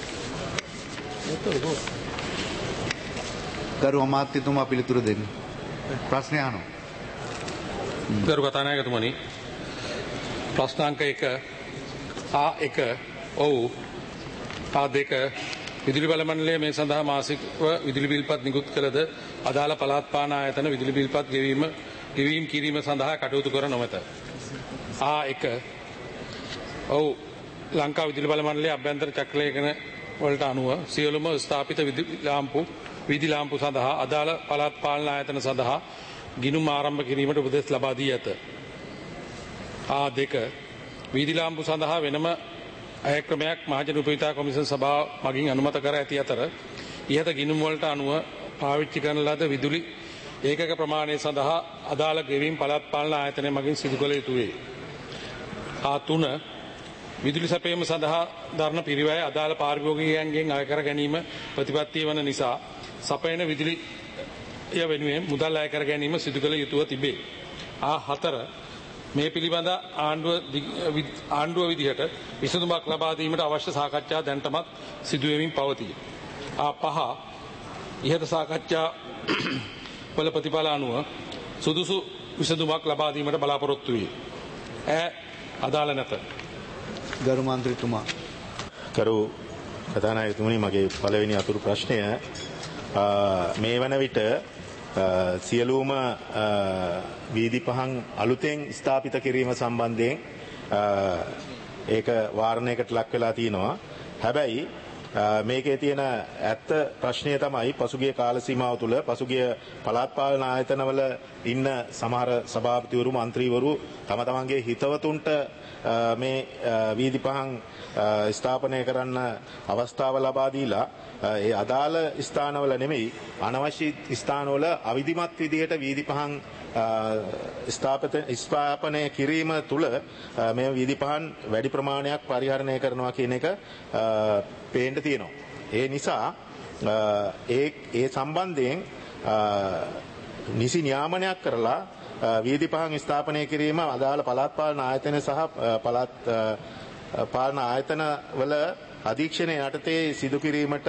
ගරු අමාත්‍යතුමා පිළිතුරු දෙන්න. ප්‍රශ්නය අහනවා.
ගරු කතානායකතුමනි, ප්‍රශ්නාංක 1 A1 ඔව් A2 විදුලි බල මණ්ඩලය මේ සඳහා මාසිකව විදුලි බිල්පත් නිකුත් කළද අදාළ පළාත් පාලන ආයතන විදුලි බිල්පත් ගෙවීම කිරීම සඳහා කටයුතු කර නොමැත. A1 ඔව් ලංකා විදුලි බල මණ්ඩලයේ අභ්‍යන්තර චක්‍රලේඛන වලට අනුව සියලුම ස්ථාපිත විදුලි ලාම්පු සඳහා අදාළ පළාත් පාලන ආයතන සඳහා ගිණුම් ආරම්භ කිරීමට උපදෙස් ලබා දී ඇත. A2 විදුලි ලාම්පු සඳහා වෙනම අයක්‍රමයක් මහජන උපයෝගිතා කොමිෂන් සභාව මගින් අනුමත කර ඇති අතර ඉහත ගිණුම් වලට අනුව පාවිච්චි කරන ලද විදුලි ඒකක ප්‍රමාණය සඳහා අදාළ ගෙවීම් පළාත් පාලන ආයතනය මගින් සිදු කළ යුතුය. A3 විදුලි සැපයීම සඳහා දරන පිරිවැය අදාළ පාරිභෝගිකයන්ගෙන් අය කර ගැනීම ප්‍රතිපත්තිය වන නිසා සපයන විදුලි වෙනුවෙන් මුදල් අය කර ගැනීම සිදු කළ යුතුව තිබේ. A4 මේ පිළිබඳ ආණ්ඩුව විදිහට විසඳුමක් ලබා දීමට අවශ්‍ය සාකච්ඡා දැනටමත් සිදු වෙමින් පවතී. A5 ඉහත සාකච්ඡා වල ප්‍රතිඵල අනුව සුදුසු විසඳුමක් ලබා දීමට බලාපොරොත්තු වේ. අදාළ නැත.
ගරු මන්ත්‍රීතුමා.
ගරු කතානායකතුමනි, මගේ පළවෙනි අතුරු ප්‍රශ්නය මේ වන විට සියලුම වීදි පහන් අලුතෙන් ස්ථාපිත කිරීම සම්බන්ධයෙන් ඒක වාරණයකට ලක් වෙලා තිනවා. හැබැයි මේකේ තියෙන ඇත්ත ප්‍රශ්නය තමයි පසුගිය කාල සීමාව තුළ පසුගිය පළාත් පාලන ආයතනවල ඉන්න සමහර සභාපතිවරු මන්ත්‍රීවරු තම තමන්ගේ හිතවතුන්ට මේ වීදි පහන් ස්ථාපනය කරන්න අවස්ථාව ලබා දීලා ඒ අදාළ ස්ථානවල නෙමෙයි අනවශ්‍ය ස්ථානවල අවිධිමත් විදිහට වීදි පහන් ස්ථාපනය කිරීම තුළ මේ වීදි පහන් වැඩි ප්‍රමාණයක් පරිහරණය කරනවා කියන එක පේන්න තියෙනවා. ඒ නිසා ඒ සම්බන්ධයෙන් නිසි නියාමනයක් කරලා වීදි පහන් ස්ථාපනය කිරීම අදාළ පළාත් පාලන ආයතන සහ පළාත් පාලන ආයතන වල අධීක්ෂණය යටතේ සිදු කිරීමට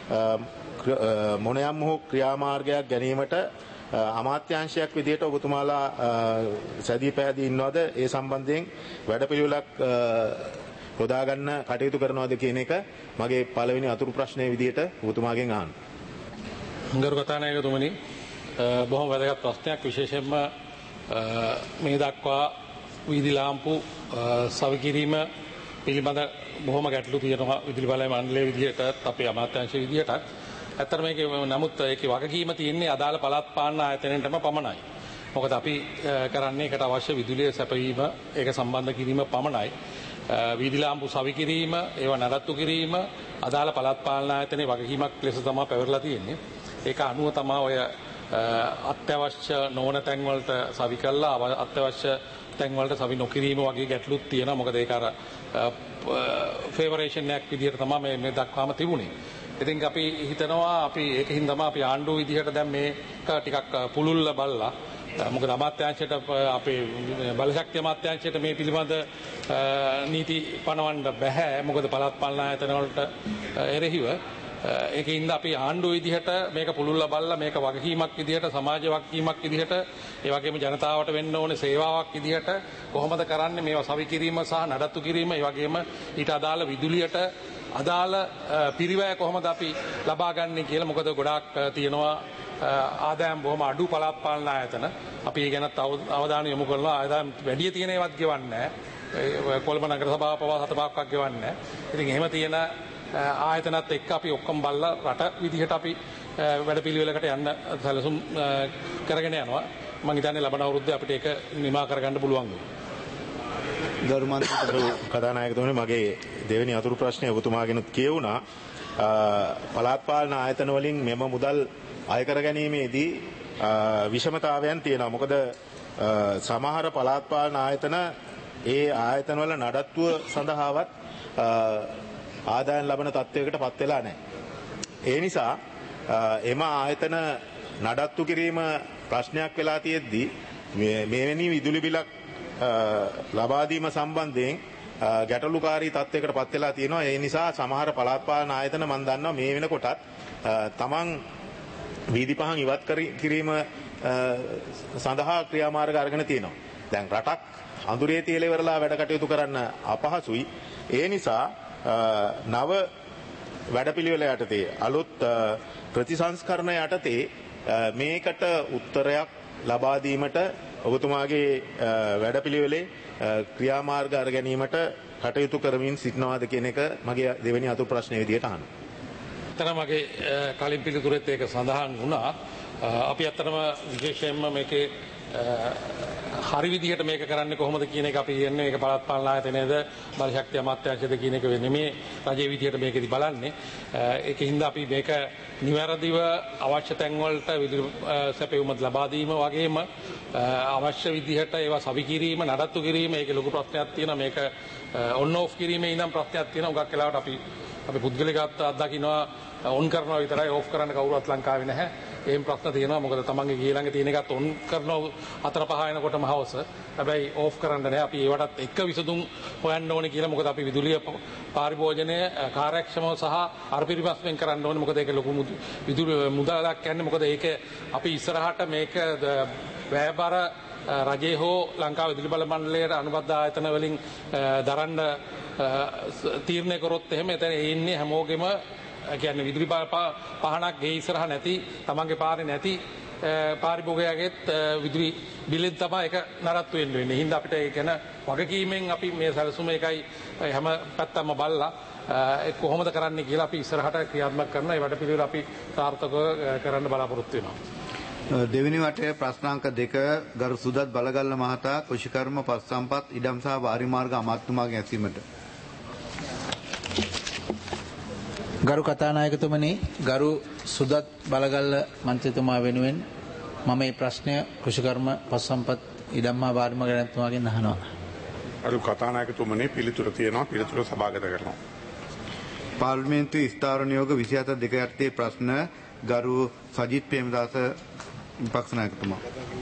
මොනයම් හෝ ක්‍රියාමාර්ගයක් ගැනීමට අමාත්‍යාංශයක් විදිහට ඔබතුමාලා සැදී පැහැදී ඉන්නවද? ඒ සම්බන්ධයෙන් වැඩපිළිවෙලක් යොදා ගන්න කටයුතු කරනවද කියන එක මගේ පළවෙනි අතුරු ප්‍රශ්නයේ විදිහට ඔබතුමාගෙන් අහන්න.
ගරු කතානායකතුමනි, බොහොම වැදගත් ප්‍රශ්නයක්. විශේෂයෙන්ම මේ දක්වා වීදි ලාම්පු සවිකිරීම පිළිබඳ බොහොම ගැටලු තියෙනවා විදුලි බලය මණ්ඩලයේ විදිහටත් අපේ අමාත්‍යාංශ විදිහටත්. ඇත්තට මේකේ නමුත් ඒකේ වගකීම තියෙන්නේ අදාළ පළාත් පාලන ආයතනයටම පමණයි. මොකද අපි කරන්නේ ඒකට අවශ්‍ය විදුලිය සැපයීම, ඒක සම්බන්ධ කිරීම පමණයි. වීදි ලාම්පු සවිකිරීම, ඒවා නඩත්තු කිරීම අදාළ පළාත් පාලන ආයතනයේ වගකීමක් ලෙස තමයි පැවරලා තියෙන්නේ. ඒක අනුව තමයි ඔය අත්‍යවශ්‍ය නොවන තැන් වලට සවි කළා අත්‍යවශ්‍ය තැන් වලට සවි නොකිරීම වගේ ගැටලුත් තියෙනවා. මොකද ඒක අර ෆේවරේෂන් එකක් විදිහට තමයි මේ දක්වාම තිබුණේ. ඉතින් අපි හිතනවා අපි ඒකින් තමයි අපි ආණ්ඩුව විදිහට දැන් මේක ටිකක් පුළුල්ල බලලා මොකද අමාත්‍යාංශයට අපේ බලශක්ති අමාත්‍යාංශයට මේ පිළිබඳ නීති පනවන්න බෑ. මොකද පළාත් පාලන ආයතන වලට එරෙහිව ඒකින්ද අපි ආණ්ඩුව විදිහට මේක පුළුල්ල බලලා මේක වගකීමක් විදිහට සමාජ වගකීමක් විදිහට ඒ වගේම ජනතාවට වෙන්න ඕනේ සේවාවක් විදිහට කොහොමද කරන්නේ මේවා සවි කිරීම සහ නඩත්තු කිරීම ඒ වගේම ඊට අදාළ විදුලියට අදාළ පිරිවැය කොහොමද අපි ලබා ගන්නේ කියලා. මොකද ගොඩාක් තියෙනවා ආදායම් බොහොම අඩු පළාත් පාලන ආයතන. අපි ඒ ගැනත් අවධානය යොමු කරලා ආදායම් වැඩි තියෙන ඒවත් ගෙවන්නේ නැහැ. කොළඹ නගර සභාව පවා 7 පහක්වත් ගෙවන්නේ නැහැ. ඉතින් එහෙම තියෙන ආයතනත් එක්ක අපි ඔක්කොම බලලා රට විදිහට අපි වැඩපිළිවෙලකට යන්න සැලසුම් කරගෙන යනවා. මම හිතන්නේ ලබන අවුරුද්දේ අපිට ඒක නිමා කරගන්න පුළුවන් වෙයි.
ගරුමන්ත්‍රී කතානායකතුමනි, මගේ දෙවෙනි අතුරු ප්‍රශ්නය ඔබතුමාගෙනුත් කියවුණා. පළාත් පාලන ආයතන වලින් මෙම මුදල් අය කර ගැනීමේදී විෂමතාවයන් තියෙනවා. මොකද සමහර පළාත් පාලන ආයතන ඒ ආයතන වල නඩත්තුව සඳහාවත් ආදායම් ලබන තත්ත්වයකට පත් වෙලා නැහැ. ඒ නිසා එම ආයතන නඩත්තු කිරීම ප්‍රශ්නයක් වෙලා තියෙද්දී මෙවැනි විදුලි බිලක් ලබා දීම සම්බන්ධයෙන් ගැටලුකාරී තත්ත්වයකට පත් වෙලා තියෙනවා. ඒ නිසා සමහර පළාත් පාලන ආයතන මම දන්නවා මේ වෙනකොටත් තමන් වීදි පහන් ඉවත් කිරීම සඳහා ක්‍රියාමාර්ග අරගෙන තියෙනවා. දැන් රටක් අඳුරේ තියලා ඉවරලා වැඩ කටයුතු කරන්න අපහසුයි. ඒ නිසා නව වැඩපිළිවෙල යටතේ අලුත් ප්‍රතිසංස්කරණ යටතේ මේකට උත්තරයක් ලබා දීමට ඔබතුමාගේ වැඩපිළිවෙලේ ක්‍රියාමාර්ග අර ගැනීමට කටයුතු කරමින් සිටිනවාද කියන එක මගේ දෙවෙනි අතුරු ප්‍රශ්නයේ විදිහට අහන්න.
ඇත්තටම මගේ කලින් පිළිතුරෙත් ඒක සඳහන් වුණා. අපි ඇත්තටම විශේෂයෙන්ම මේකේ හරි විදිහට මේක කරන්නේ කොහොමද කියන එක අපි කියන්නේ මේක පළාත් පාලන ආයතනයේද බලශක්ති අමාත්‍යාංශයේද කියන එක නෙමෙයි රජයේ විදිහට මේකෙදි බලන්නේ. ඒකින්ද අපි මේක නිවැරදිව අවශ්‍ය තැන් වලට විදුලි සැපයුම ලබා දීම වගේම අවශ්‍ය විදිහට ඒවා සවි කිරීම නඩත්තු කිරීම ඒකේ ලොකු ප්‍රශ්නයක් තියෙනවා. මේක ඔන් ඔෆ් කිරීමේ ඉඳන් ප්‍රශ්නයක් තියෙනවා. උගක් වෙලාවට අපි පුද්ගලිකවත් අත්දකින්නවා ඔන් කරනවා විතරයි ඕෆ් කරන්න කවුරුවත් ලංකාවේ නැහැ. එහෙම ප්‍රශ්න තියෙනවා. මොකද තමන්ගේ ගිය ළඟ තියෙන එකත් ඔන් කරනවා 4-5 වෙනකොටම හවස. හැබැයි ඕෆ් කරන්න නැහැ. අපි ඒවටත් එක විසඳුම් හොයන්න ඕනේ කියලා. මොකද අපි විදුලිය පරිභෝජනය කාර්යක්ෂමව සහ අරපිරිමස්යෙන් කරන්න ඕනේ. මොකද ඒක ලොකු විදුලි මුදලක් යන්නේ. මොකද ඒක අපි ඉස්සරහට මේක වැයබර රජයේ හෝ ලංකා විදුලි බල මණ්ඩලයට අනුබද්ධ ආයතන වලින් දරන්න තීරණය කරොත් එහෙම එතන ඉන්නේ හැමෝගෙම කියන්නේ විදුලි පහනක් ගේ ඉස්සරහ නැති තමන්ගේ පාරේ නැති පාරිභෝගයාගේත් විදුලි බිලෙන් තමයි ඒක නරත්තු වෙන්නේ. හින්දා අපිට ඒ ගැන වගකීමෙන් අපි මේ සැලසුම එකයි හැම පැත්තම බලලා ඒක කොහොමද කරන්නේ කියලා අපි ඉස්සරහට ක්‍රියාත්මක කරන ඒ වැඩපිළිවෙල අපි සාර්ථකව කරන්න බලාපොරොත්තු වෙනවා.
දෙවෙනි වටේ ප්‍රශ්නාංක 2 ගරු සුදත් බලගල්ල මහතා කෘෂිකර්ම පස් සම්පත් ඉඩම් සහ වාරිමාර්ග අමාත්‍යතුමාගේ ඇසීමට.
ගරු කතානායකතුමනි, ගරු සුදත් බලගල්ල මන්ත්‍රීතුමා වෙනුවෙන් මම මේ ප්‍රශ්නය කෘෂිකර්ම පස් සම්පත් ඉඩම් හා වාරිමාර්ග ඇමතිතුමාගෙන් අහනවා.
ගරු කතානායකතුමනි, පිළිතුර තියෙනවා. පිළිතුර සභාගත කරනවා.
පාර්ලිමේන්තු ස්ථාවර නියෝග 27 2 යටතේ ප්‍රශ්න ගරු සජිත් ප්‍රේමදාස විපක්ෂ නායකතුමා.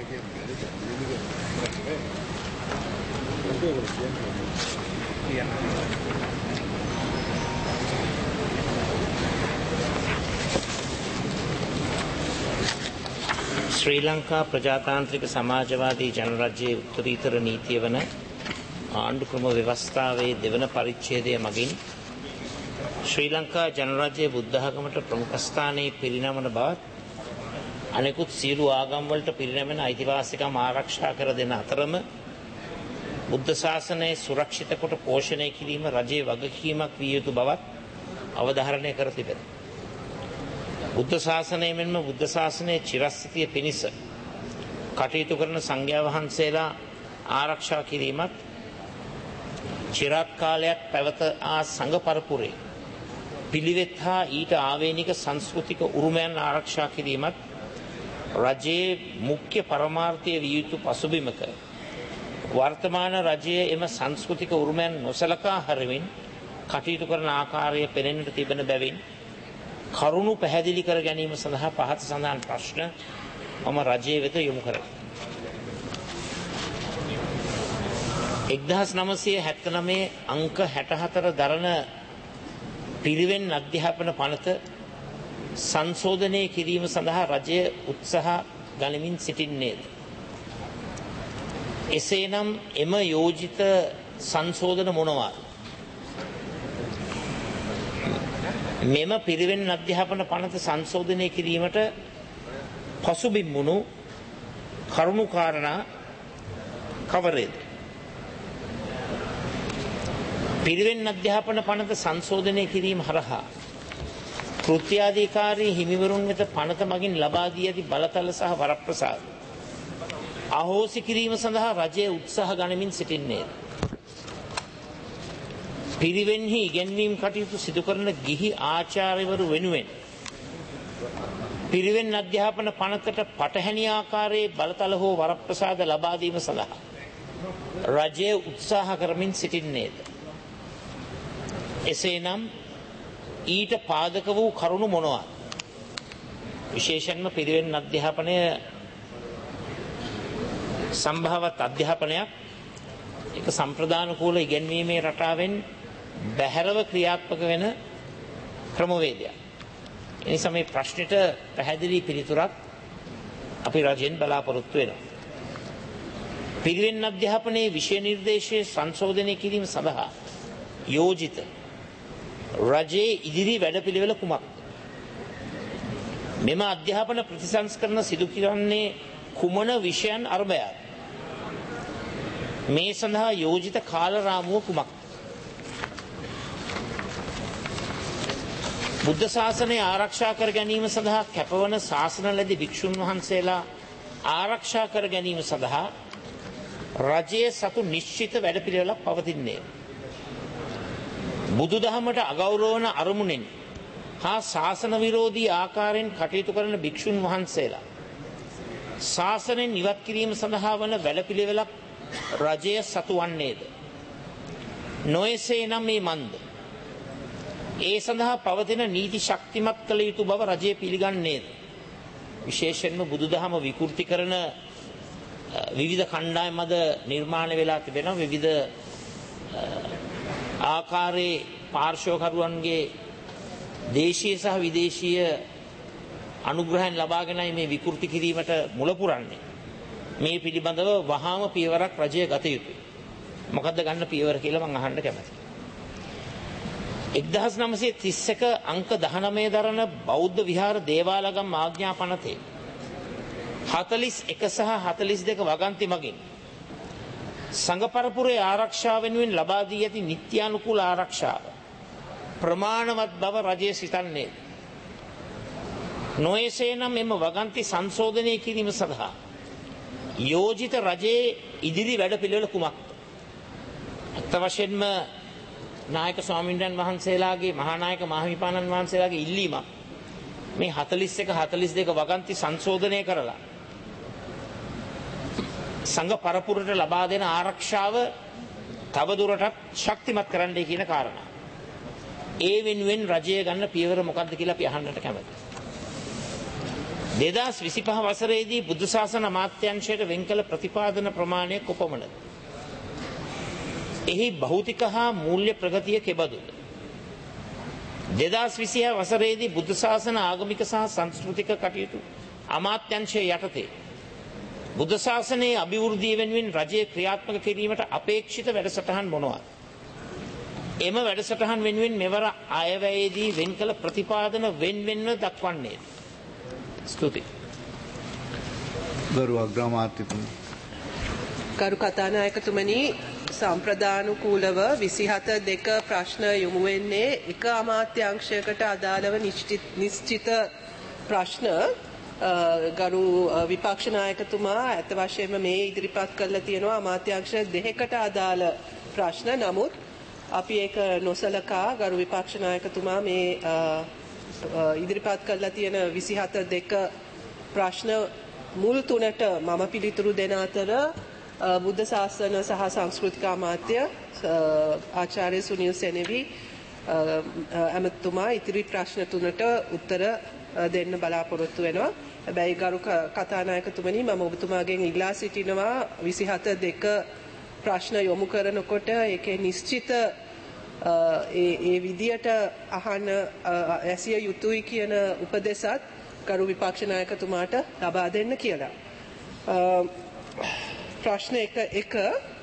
ශ්‍රී ලංකා ප්‍රජාතාන්ත්‍රික සමාජවාදී ජනරජයේ උත්තරීතර නීතිය වන ආණ්ඩු ක්‍රම ව්‍යවස්ථාවේ දෙවන පරිච්ඡේදය මගින් ශ්‍රී ලංකා ජනරජයේ බුද්ධාගමට ප්‍රමුඛස්ථානයේ පිරිනමන බවත් අනෙකුත් සියලු ආගම්වලට පිරිනැමෙන අයිතිවාසිකම් ආරක්ෂා කර දෙන අතරම බුද්ධ ශාසනය සුරක්ෂිත කොට පෝෂණය කිරීම රජයේ වගකීමක් විය යුතු බවත් අවධාරණය කර තිබෙනවා. බුද්ධ ශාසනය මෙන්ම බුද්ධ ශාසනයේ චිරස්ථිතිය පිණිස කටයුතු කරන සංඝයා වහන්සේලා ආරක්ෂා කිරීමත් චිරාත් කාලයක් පැවත ආ සංඝ පරපුරේ පිළිවෙත් හා ඊට ආවේනික සංස්කෘතික උරුමයන් ආරක්ෂා කිරීමත් රජයේ මුඛ්‍ය පරමාර්ථය විය යුතු පසුබිමක වර්තමාන රජයේ එම සංස්කෘතික උරුමයන් නොසලකා හරිමින් කටයුතු කරන ආකාරය පෙනෙන්නට තිබෙන බැවින් කරුණු පැහැදිලි කර ගැනීම සඳහා පහත සඳහන් ප්‍රශ්න මම රජයේ වෙත යොමු කරමි. 1979 අංක 64 දරන පිරිවෙන් අධ්‍යාපන පනත සංශෝධනය කිරීම සඳහා රජය උත්සාහ ගනිමින් සිටින්නේද? එසේනම් එම යෝජිත සංශෝධන මොනවාද? මෙම පිරිවෙන් අධ්‍යාපන පනත සංශෝධනය කිරීමට පසුබිම් වුණු කරුණු කාරණා කවරේද? පිරිවෙන් අධ්‍යාපන පනත සංශෝධනය කිරීම හරහා කෘත්‍යාධිකාරී හිමිවරුන් වෙත පනත මගින් ලබා දී ඇති බලතල සහ වරප්‍රසාද අහෝසි කිරීම සඳහා රජය උත්සාහ ගනිමින් සිටින්නේද? පිරිවෙන්හි ඉගැන්වීම් කටයුතු සිදු කරන ගිහි ආචාර්යවරු වෙනුවෙන් පිරිවෙන් අධ්‍යාපන පනතට පටහැනි ආකාරයේ බලතල හෝ වරප්‍රසාද ලබා දීම සඳහා රජය උත්සාහ කරමින් සිටින්නේද? එසේනම් ඊට පාදක වූ කරුණු මොනවාද? විශේෂයෙන්ම පිරිවෙන් අධ්‍යාපනය සම්භාවත් අධ්‍යාපනයක් එක සම්ප්‍රදානුකූල ඉගැන්වීමේ රටාවෙන් බැහැරව ක්‍රියාත්මක වෙන ක්‍රමවේදයක්. එනිසා මේ ප්‍රශ්නෙට පැහැදිලි පිළිතුරක් අපි රජෙන් බලාපොරොත්තු වෙනවා. පිරිවෙන් අධ්‍යාපනයේ විෂය නිර්දේශයේ සංශෝධනය කිරීම සඳහා යෝජිත රජයේ ඉදිරි වැඩපිළිවෙල කුමක්ද? මෙම අධ්‍යාපන ප්‍රතිසංස්කරණ සිදු කරන්නේ කුමන විෂයන් අරඹයාද? මේ සඳහා යෝජිත කාල රාමුව කුමක්ද? බුද්ධ ශාසනය ආරක්ෂා කර ගැනීම සඳහා කැපවන ශාසනලදී භික්ෂුන් වහන්සේලා ආරක්ෂා කර ගැනීම සඳහා රජයේ සතු නිශ්චිත වැඩපිළිවෙලක් පවතින්නේ. බුදුදහමට අගෞරවන අරමුණෙන් හා ශාසන විරෝධී ආකාරයෙන් කටයුතු කරන භික්ෂුන් වහන්සේලා ශාසනයෙන් ඉවත් කිරීම සඳහා වන වැඩපිළිවෙලක් රජය සතු වන්නේද? නොයසේ නම් මේ මන්ද ඒ සඳහා පවතින නීති ශක්තිමත් කළ යුතු බව රජය පිළිගන්නේද? විශේෂයෙන්ම බුදුදහම විකෘති කරන විවිධ කණ්ඩායම් අද නිර්මාණය වෙලා තිබෙනවා. විවිධ ආකාරයේ පාර්ශවකරුවන්ගේ දේශීය සහ විදේශීය අනුග්‍රහයන් ලබාගෙනයි මේ විකෘති කිරීමට මුල පුරන්නේ. මේ පිළිබඳව වහාම පියවරක් රජය ගත යුතුයි. මොකද්ද ගන්න පියවර කියලා මම අහන්න කැමතියි. 1931 අංක 19 දරන බෞද්ධ විහාර දේවාලගම් ආඥා පනතේ 41 සහ 42 වගන්ති මගින් සංඝ පරපුරේ ආරක්ෂාව වෙනුවෙන් ලබා දී ඇති නිත්‍යානුකූල ආරක්ෂාව ප්‍රමාණවත් බව රජය සිතන්නේ. නොයසේ නම් එම වගන්ති සංශෝධනය කිරීම සඳහා යෝජිත රජයේ ඉදිරි වැඩපිළිවෙල කුමක්ද? අත්ත වශයෙන්ම නායක ස්වාමීන් වහන්සේලාගේ මහානායක මාහිමිපාණන් වහන්සේලාගේ ඉල්ලීමක් මේ 41 42 වගන්ති සංශෝධනය කරලා සංඝ පරපුරට ලබා දෙන ආරක්ෂාව තවදුරටත් ශක්තිමත් කරන්නයි කියන කාරණා. ඒ වෙනුවෙන් රජය ගන්න පියවර මොකක්ද කියලා අපි අහන්නට කැමතියි. 2025 වසරේදී බුදු සාසන අමාත්‍යාංශයට වෙන් කළ ප්‍රතිපාදන ප්‍රමාණය කොපමණද? එහි භෞතික හා මූල්‍ය ප්‍රගතිය කෙබඳුද? 2026 වසරේදී බුදු සාසන ආගමික සහ සංස්කෘතික කටයුතු අමාත්‍යාංශය යටතේ බුදු ශාසනයේ අභිවෘද්ධිය වෙනුවෙන් රජය ක්‍රියාත්මක කිරීමට අපේක්ෂිත වැඩසටහන් මොනවාද? එම වැඩසටහන් වෙනුවෙන් මෙවර අයවැයේදී වෙන් කළ ප්‍රතිපාදන වෙන්වෙන්ව දක්වන්නේ. ස්තුතියි.
ගරු අග්‍රාමාත්‍යතුමනි.
ගරු කතානායකතුමනි, සම්ප්‍රදානුකූලව 27 ප්‍රශ්න යොමු වෙන්නේ එක අමාත්‍යාංශයකට අදාළව නිශ්චිත ප්‍රශ්න. ගරු විපක්ෂ නායකතුමා ඇත්ත වශයෙන්ම මේ ඉදිරිපත් කරලා තියෙනවා අමාත්‍යාංශ දෙකකට අදාළ ප්‍රශ්න. නමුත් අපි ඒක නොසලකා ගරු විපක්ෂ නායකතුමා මේ ඉදිරිපත් කරලා තියෙන 27 ප්‍රශ්න මුල් තුනට මම පිළිතුරු දෙන අතර බුද්ධ ශාසන සහ සංස්කෘතික අමාත්‍ය ආචාර්ය සුනිල් සෙනෙවි ඇමතුමා ඉදිරි ප්‍රශ්න තුනට උත්තර දෙන්න බලාපොරොත්තු වෙනවා. හැබැයි ගරු කතානායකතුමනි, මම ඔබතුමාගෙන් ඉල්ලා සිටිනවා 27 ප්‍රශ්න යොමු කරනකොට ඒකේ නිශ්චිත ඒ විදියට අහන්න ඇසිය යුතුයි කියන උපදෙසත් ගරු විපක්ෂ නායකතුමාට ලබා දෙන්න කියලා. ප්‍රශ්න 1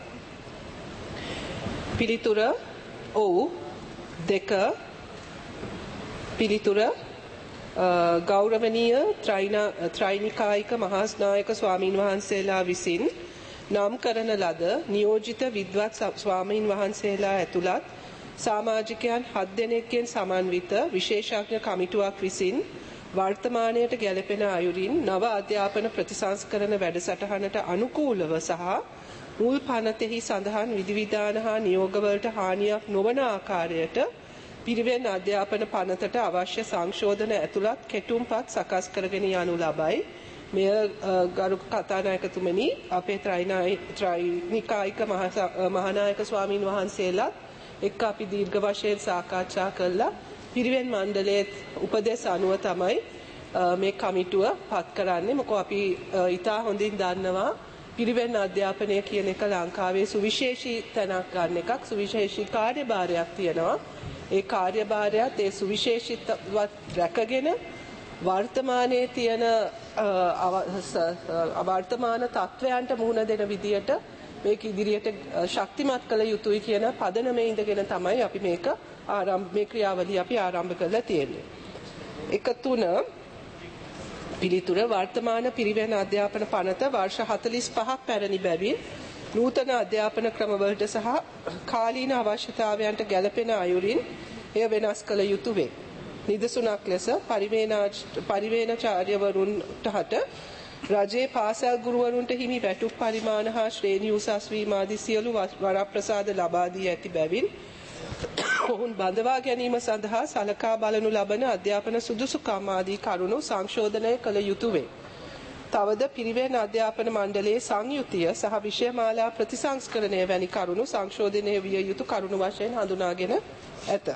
පිළිතුර ඔව් 2 පිළිතුර ගෞරවනීය ත්‍රිනිකායික මහාස්නායක ස්වාමීන් වහන්සේලා විසින් නම් කරන ලද නියෝජිත විද්වත් ස්වාමීන් වහන්සේලා ඇතුළත් සමාජිකයන් 7 දෙනෙක්ගෙන් සමන්විත විශේෂඥ කමිටුවක් විසින් වර්තමානයට ගැලපෙන අයුරින් නව අධ්‍යාපන ප්‍රතිසංස්කරණ වැඩසටහනට අනුකූලව සහ මුල් පනතෙහි සඳහන් විධිවිධාන හා නියෝගවලට හානියක් නොවන ආකාරයට පිරිවෙන් අධ්‍යාපන පනතට අවශ්‍ය සංශෝධන ඇතුළත් කෙටුම්පත් සකස් කරගෙන යනු ලබයි. මෙය ගරු කතානායකතුමනි, අපේ ත්‍රිනිකායික මහානායක ස්වාමීන් වහන්සේලා එක්ක අපි දීර්ඝ වශයෙන් සාකච්ඡා කළා. පිරිවෙන් මණ්ඩලයේ උපදෙස් අනුව තමයි මේ කමිටුව පත් කරන්නේ. මොකද අපි ඉතා හොඳින් දන්නවා පිරිවෙන් අධ්‍යාපනය කියන එක ලංකාවේ සුවිශේෂී තැනක් ගන්න එකක්, සුවිශේෂී කාර්යභාරයක් තියෙනවා. ඒ කාර්යභාරයත් ඒ සුවිශේෂීත්වවත් රැකගෙන වර්තමානයේ තියෙන වර්තමාන තත්වයන්ට මුහුණ දෙන විදියට මේක ඉදිරියට ශක්තිමත් කළ යුතුයි කියන පදනමේ ඉඳගෙන තමයි අපි මේ ක්‍රියාවලිය අපි ආරම්භ කරලා තියෙන්නේ. 1 පිළිතුර වර්තමාන පිරිවෙන් අධ්‍යාපන පනත වර්ෂ 45ක් පැරණි බැවින් නූතන අධ්‍යාපන ක්‍රමවලට සහ කාලීන අවශ්‍යතාවයන්ට ගැළපෙන අයුරින් එය වෙනස් කළ යුතු වේ. නිදසුනක් ලෙස පරිවේනාචාර්යවරුන්ට රජයේ පාසල් ගුරුවරුන්ට හිමි වැටුප් පරිමාණ හා ශ්‍රේණි උසස් වීම ආදී සියලු වරප්‍රසාද ලබා දී ඇති බැවින් ඔවුන් බඳවා ගැනීම සඳහා සලකා බලනු ලබන අධ්‍යාපන සුදුසුකම් ආදී කරුණු සංශෝධනය කළ යුතු වේ. තවද පිරිවෙන් අධ්‍යාපන මණ්ඩලයේ සංයුතිය සහ විෂයමාලා ප්‍රතිසංස්කරණය වැනි කරුණු සංශෝධනය විය යුතු කරුණු වශයෙන් හඳුනාගෙන ඇත.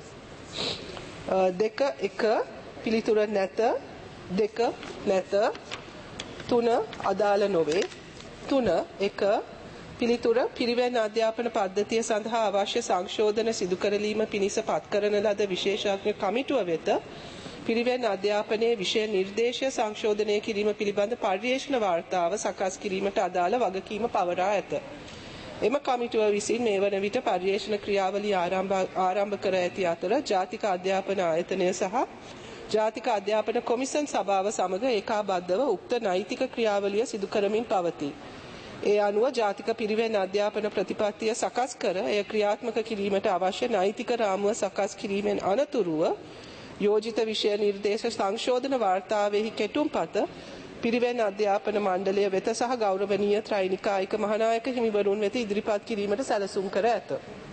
2 පිළිතුර නැත. 2 නැත. 3 අදාළ නොවේ. 3 පිළිතුර පිරිවෙන් අධ්‍යාපන පද්ධතිය සඳහා අවශ්‍ය සංශෝධන සිදු කරලීම පිණිස පත් කරන ලද විශේෂඥ කමිටුව වෙත පිරිවෙන් අධ්‍යාපනයේ විෂය නිර්දේශය සංශෝධනය කිරීම පිළිබඳ පර්යේෂණ වාර්තාව සකස් කිරීමට අදාළ වගකීම පවරා ඇත. එම කමිටුව විසින් මේ වන විට පර්යේෂණ ක්‍රියාවලිය ආරම්භ කර ඇති අතර ජාතික අධ්‍යාපන ආයතනය සහ ජාතික අධ්‍යාපන කොමිසම් සභාව සමග ඒකාබද්ධව උක්ත නෛතික ක්‍රියාවලිය සිදු කරමින් පවතී. ඒ අනුව ජාතික පිරිවෙන් අධ්‍යාපන ප්‍රතිපත්තිය සකස් කර එය ක්‍රියාත්මක කිරීමට අවශ්‍ය නෛතික රාමුව සකස් කිරීමෙන් අනතුරුව යෝජිත විෂය නිර්දේශ සංශෝධන වාර්තාවෙහි කෙටුම්පත පිරිවෙන් අධ්‍යාපන මණ්ඩලය වෙත සහ ගෞරවනීය ත්‍රිනිකායික මහානායක හිමිවරුන් වෙත ඉදිරිපත් කිරීමට සැලසුම් කර ඇත.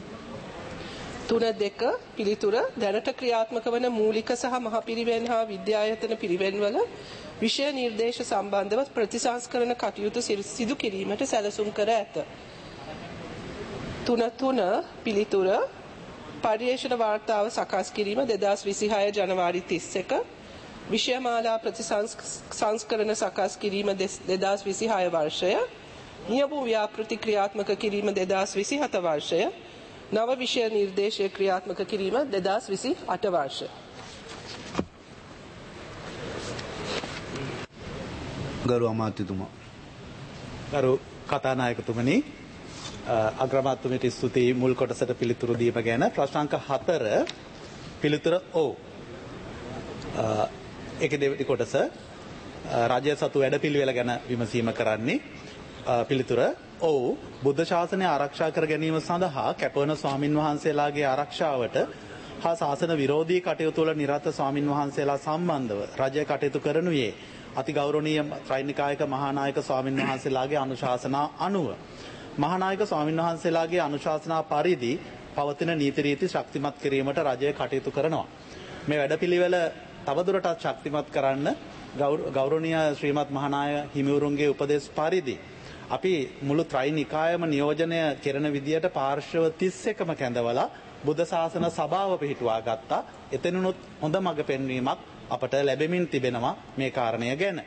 3.2 පිළිතුර දැනට ක්‍රියාත්මක වන මූලික සහ මහ පිරිවෙන් හා විද්‍යායතන පිරිවෙන්වල විෂය නිර්දේශ සම්බන්ධව ප්‍රතිසංස්කරණ කටයුතු සිදු කිරීමට සැලසුම් කර ඇත. 3.3 පිළිතුර පර්යේෂණ වාර්තාව සකස් කිරීම 2026 ජනවාරි 31 විෂයමාලා ප්‍රතිසංස්කරණ සකස් කිරීම 2026 වර්ෂය නියම ව්‍යාපෘති ක්‍රියාත්මක කිරීම 2027 වර්ෂය නව විෂය නිර්දේශය ක්‍රියාත්මක කිරීම 2028 වර්ෂය.
ගරු අමාත්‍යතුමා.
ගරු කතානායකතුමනි, අග්‍රාමාත්‍යතුමට ස්තුතියි මුල් කොටසට පිළිතුරු දීම ගැන. ප්‍රශ්නාංක 4 පිළිතුර ඔව්. ඒකේ දෙවෙනි කොටස රාජ්‍ය සතු වැඩපිළිවෙල ගැන විමසීම කරන්නේ. පිළිතුර ඔව්. බුද්ධ ශාසනය ආරක්ෂා කර ගැනීම සඳහා කැපවන ස්වාමින් වහන්සේලාගේ ආරක්ෂාවට හා ශාසන විරෝධී කටයුතු වල නිරත ස්වාමින් වහන්සේලා සම්බන්ධව රජය කටයුතු කරනුයේ අතිගෞරවනීය ත්‍රිනිකායික මහානායක ස්වාමින් වහන්සේලාගේ අනුශාසනා අනුව මහානායක ස්වාමින් වහන්සේලාගේ අනුශාසනා පරිදි පවතින නීති රීති ශක්තිමත් කිරීමට රජය කටයුතු කරනවා. මේ වැඩපිළිවෙල තවදුරටත් ශක්තිමත් කරන්න ගෞරවනීය ශ්‍රීමත් මහානායක හිමිවරුන්ගේ උපදෙස් පරිදි අපි මුළු ත්‍රිනිකායම නියෝජනය කෙරෙන විදියට පාර්ශ්ව 31ම කැඳවලා බුද්ධ ශාසන සභාව පිහිටුවා ගත්තා. එතනුනොත් හොඳ මඟ පෙන්වීමක් අපට ලැබෙමින් තිබෙනවා මේ කාරණය ගැන.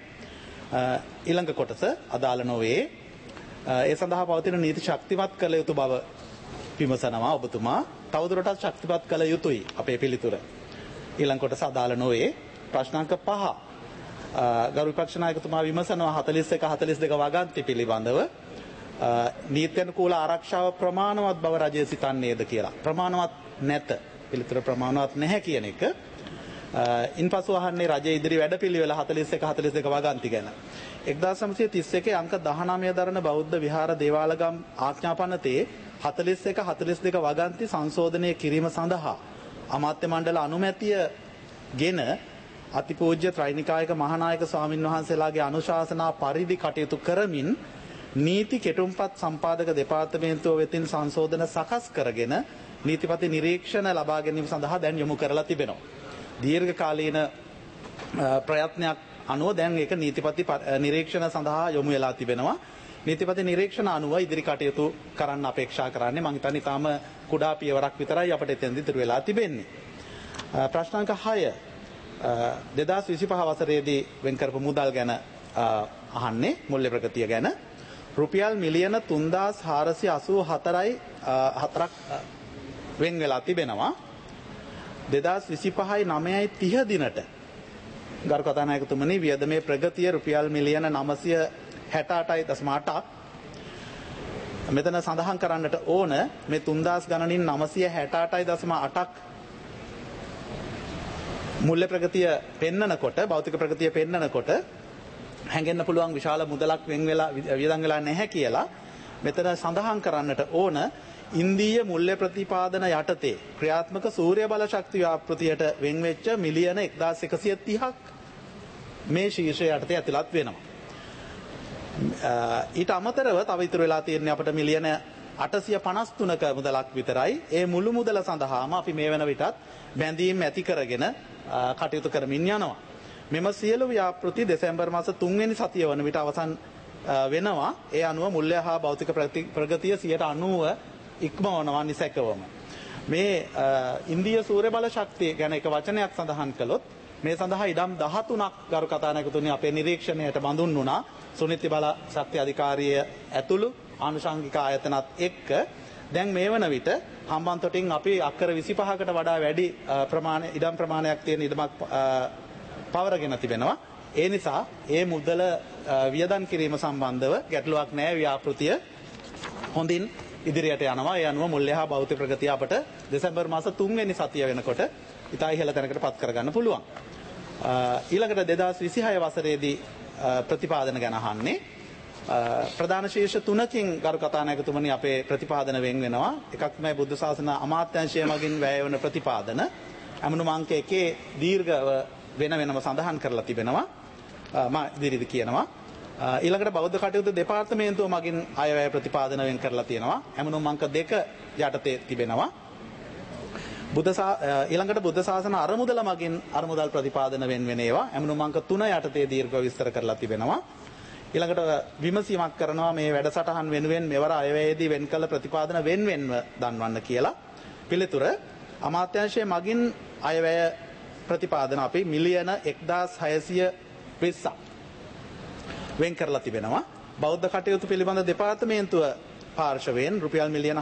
ඊළඟ කොටස අදාළ නොවේ. ඒ සඳහා පවතින නීති ශක්තිමත් කළ යුතු බව විමසනවා ඔබතුමා. තවදුරටත් ශක්තිමත් කළ යුතුයි අපේ පිළිතුර. ඊළඟ කොටස අදාළ නොවේ. ප්‍රශ්නාංක 5 ගරු විපක්ෂ නායකතුමා විමසනවා 41 42 වගන්ති පිළිබඳව නීත්‍යනුකූල ආරක්ෂාව ප්‍රමාණවත් බව රජය සිතන්නේද කියලා. ප්‍රමාණවත් නැත. පිළිතුර ප්‍රමාණවත් නැහැ කියන එක. ඉන්පසු අහන්නේ රජයේ ඉදිරි වැඩපිළිවෙල 41 42 වගන්ති ගැන. 1931 අංක 19 දරන බෞද්ධ විහාර දේවාලගම් ආඥාපනතේ 41 42 වගන්ති සංශෝධනය කිරීම සඳහා අමාත්‍ය මණ්ඩල අනුමැතිය ගෙන අතිපූජ්‍ය ත්‍රිනිකායික මහානායක ස්වාමින් වහන්සේලාගේ අනුශාසනා පරිදි කටයුතු කරමින් නීති කෙටුම්පත් සම්පාදක දෙපාර්තමේන්තුව වෙතින් සංශෝධන සකස් කරගෙන නීතිපති නිරීක්ෂණ ලබා ගැනීම සඳහා දැන් යොමු කරලා තිබෙනවා. දීර්ඝ කාලීන ප්‍රයත්නයක් අනුව දැන් ඒක නීතිපති නිරීක්ෂණ සඳහා යොමු වෙලා තිබෙනවා. නීතිපති නිරීක්ෂණ අනුව ඉදිරි කටයුතු කරන්න අපේක්ෂා කරන්නේ මම හිතන්නේ තාම කුඩා පියවරක් විතරයි අපිට එතෙන්දි ඉතුරු වෙලා තිබෙන්නේ. ප්‍රශ්නාංක 6 2025 වසරේදී වෙන් කරපු මුදල් ගැන අහන්නේ මුල්‍ය ප්‍රගතිය ගැන. රුපියල් මිලියන 3484ක් වෙන් වෙලා තිබෙනවා. 2025යි 9යි 30 දිනට ගරු කතානායකතුමනි වියදමේ ප්‍රගතිය රුපියල් මිලියන 968.8ක්. මෙතන සඳහන් කරන්නට ඕන මේ 3000 ගණනින් 968.8ක් මුල්‍ය ප්‍රගතිය පෙන්නකොට භෞතික ප්‍රගතිය පෙන්නකොට හැඟෙන්න පුළුවන් විශාල මුදලක් වෙන් වෙලා වියදම් වෙලා නැහැ කියලා. මෙතන සඳහන් කරන්නට ඕන ඉන්දීය මුල්‍ය ප්‍රතිපාදන යටතේ ක්‍රියාත්මක සූර්ය බල ශක්ති ව්‍යාපෘතියට වෙන් වෙච්ච මිලියන 1130ක් මේ ශීර්ෂය යටතේ ඇතුළත් වෙනවා. ඊට අමතරව තව ඉතුරු වෙලා තියෙන්නේ අපිට මිලියන 853ක මුදලක් විතරයි. ඒ මුළු මුදල සඳහාම අපි මේ වෙන විටත් බැඳීම් ඇති කරගෙන කටයුතු කරමින් යනවා. මෙම සියලු ව්‍යාපෘති දෙසැම්බර් මාස 3 වෙනි සතිය වන විට අවසන් වෙනවා. ඒ අනුව මුල්‍ය හා භෞතික ප්‍රගතිය 90% ඉක්මවනවා නිසැකවම. මේ ඉන්දීය සූර්ය බල ශක්තිය ගැන එක වචනයක් සඳහන් කළොත් මේ සඳහා ඉඩම් 13ක් ගරු කතානායකතුමනි අපේ නිරීක්ෂණයට බඳුන් වුණා. සුනිති බල ශක්ති අධිකාරිය ඇතුළු ආනුෂංගික ආයතනත් එක්ක දැන් මේ වන විට හම්බන්තොටින් අපි අක්කර 25කට වඩා වැඩි ඉඩම් ප්‍රමාණයක් තියෙන ඉඩමක් පවරගෙන තිබෙනවා. ඒ නිසා ඒ මුදල වියදම් කිරීම සම්බන්ධව ගැටලුවක් නැහැ. ව්‍යාපෘතිය හොඳින් ඉදිරියට යනවා. ඒ අනුව මුල්‍ය හා භෞතික ප්‍රගතිය අපට දෙසැම්බර් මාස 3 වෙනි සතිය වෙනකොට ඉතා ඉහළ තැනකට පත් කරගන්න පුළුවන්. ඊළඟට 2026 වසරේදී ප්‍රතිපාදන ගැන අහන්නේ. ප්‍රධාන ශීර්ෂ තුනකින් ගරු කතානායකතුමනි අපේ ප්‍රතිපාදන වෙන් වෙනවා. එකක් තමයි බුද්ධ ශාසන අමාත්‍යාංශය මගින් වැය වන ප්‍රතිපාදන. ඇමණුම් අංක 1 දීර්ඝව වෙනම සඳහන් කරලා තිබෙනවා. මා ඉදිරියේදී කියනවා. ඊළඟට බෞද්ධ කටයුතු දෙපාර්තමේන්තුව මගින් අයවැය ප්‍රතිපාදන වෙන් කරලා තියෙනවා. ඇමණුම් අංක 2 යටතේ තිබෙනවා. ඊළඟට බුද්ධ ශාසන අරමුදල මගින් අරමුදල් ප්‍රතිපාදන වෙන් වෙන ඒවා ඇමණුම් අංක 3 යටතේ දීර්ඝව විස්තර කරලා තිබෙනවා. ඊළඟට විමසීමක් කරනවා මේ වැඩසටහන් වෙනුවෙන් මෙවර අයවැයේදී වෙන් කළ ප්‍රතිපාදන වෙන්වෙන්ව දන්වන්න කියලා. පිළිතුර අමාත්‍යාංශයේ මගින් අයවැය ප්‍රතිපාදන අපි මිලියන 1620ක් වෙන් කරලා තිබෙනවා. බෞද්ධ කටයුතු පිළිබඳ දෙපාර්තමේන්තුව පාර්ශවයෙන් රුපියල් මිලියන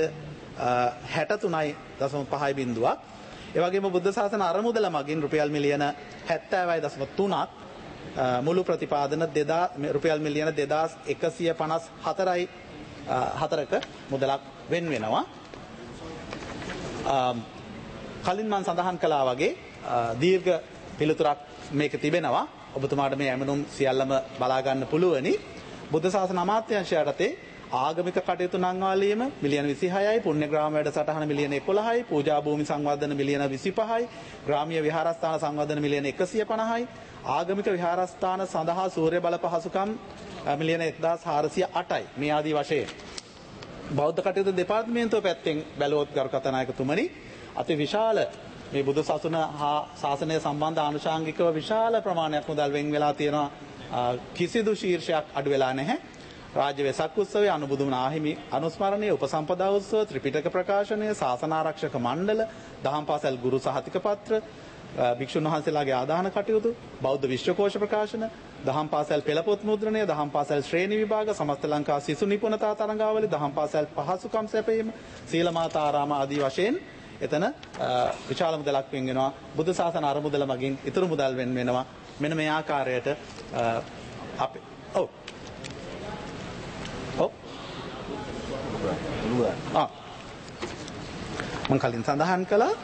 463.5 බිඳුවක්. ඒ වගේම බුද්ධ ශාසන අරමුදල මගින් රුපියල් මිලියන 70.3ක් මුළු ප්‍රතිපාදන රුපියල් මිලියන 2154ක මුදලක් වෙන් වෙනවා. කලින් මම සඳහන් කළා වගේ දීර්ඝ පිළිතුරක් මේක තිබෙනවා. ඔබතුමාට මේ ඇමණුම් සියල්ලම බලා ගන්න පුළුවනි. බුද්ධ ශාසන අමාත්‍යාංශය යටතේ ආගමික කටයුතු නංවාලීම මිලියන 26යි, පුණ්‍යග්‍රාම වැඩසටහන මිලියන 11යි, පූජා භූමි සංවර්ධන මිලියන 25යි, ග්‍රාමීය විහාරස්ථාන සංවර්ධන මිලියන 150යි, ආගමික විහාරස්ථාන සඳහා සූර්ය බල පහසුකම් මිලියන 1408යි. මේ ආදී වශයෙන් බෞද්ධ කටයුතු දෙපාර්තමේන්තුව පැත්තෙන් බැලුවොත් ගරු කතානායකතුමනි අති විශාල මේ බුදු සසුන හා ශාසනය සම්බන්ධ ආනුෂාංගිකව විශාල ප්‍රමාණයක් මුදල් වෙන් වෙලා තියෙනවා. කිසිදු ශීර්ෂයක් අඩු වෙලා නැහැ. රාජ්‍ය වෙසක් උත්සවය, අනුබුදුම නාහිමි අනුස්මරණය, උපසම්පදා උත්සව, ත්‍රිපිටක ප්‍රකාශනය, ශාසනාරක්ෂක මණ්ඩල, දහම් පාසල් ගුරු සහතික පත්‍ර, භික්ෂුන් වහන්සේලාගේ ආදාන කටයුතු, බෞද්ධ විශ්වකෝෂ ප්‍රකාශන, දහම් පාසල් පෙළපොත් මුද්‍රණය, දහම් පාසල් ශ්‍රේණි විභාග, සමස්ත ලංකා සිසු නිපුණතා තරඟාවලි, දහම් පාසල් පහසුකම් සැපයීම, සීල මාතා ආරාම ආදී වශයෙන් එතන විශාල මුදලක් වෙන් වෙනවා. බුද්ධ ශාසන අරමුදල මගින් ඉතුරු මුදල් වෙන් වෙනවා. මෙන්න මේ ආකාරයට අපි මම කලින් සඳහන් කළා.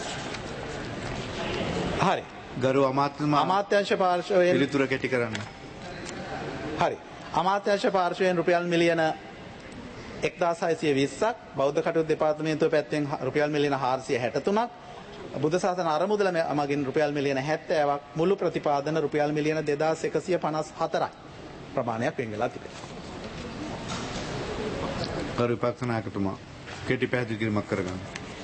හරි.
ගරු අමාත්‍යාංශ පාර්ශවයෙන්
පිළිතුර කෙටි කරන්න. හරි. අමාත්‍යාංශ පාර්ශවයෙන් රුපියල් මිලියන 1620ක්, බෞද්ධ කටයුතු දෙපාර්තමේන්තුව පැත්තෙන් රුපියල් මිලියන 463ක්, බුද්ධ ශාසන අරමුදල මගින් රුපියල් මිලියන 70ක්, මුළු ප්‍රතිපාදන රුපියල් මිලියන 2154ක් ප්‍රමාණයක් වෙන් වෙලා තිබෙනවා.
ගරු විපක්ෂ නායකතුමා කෙටි පැහැදිලි කිරීමක් කරගන්න.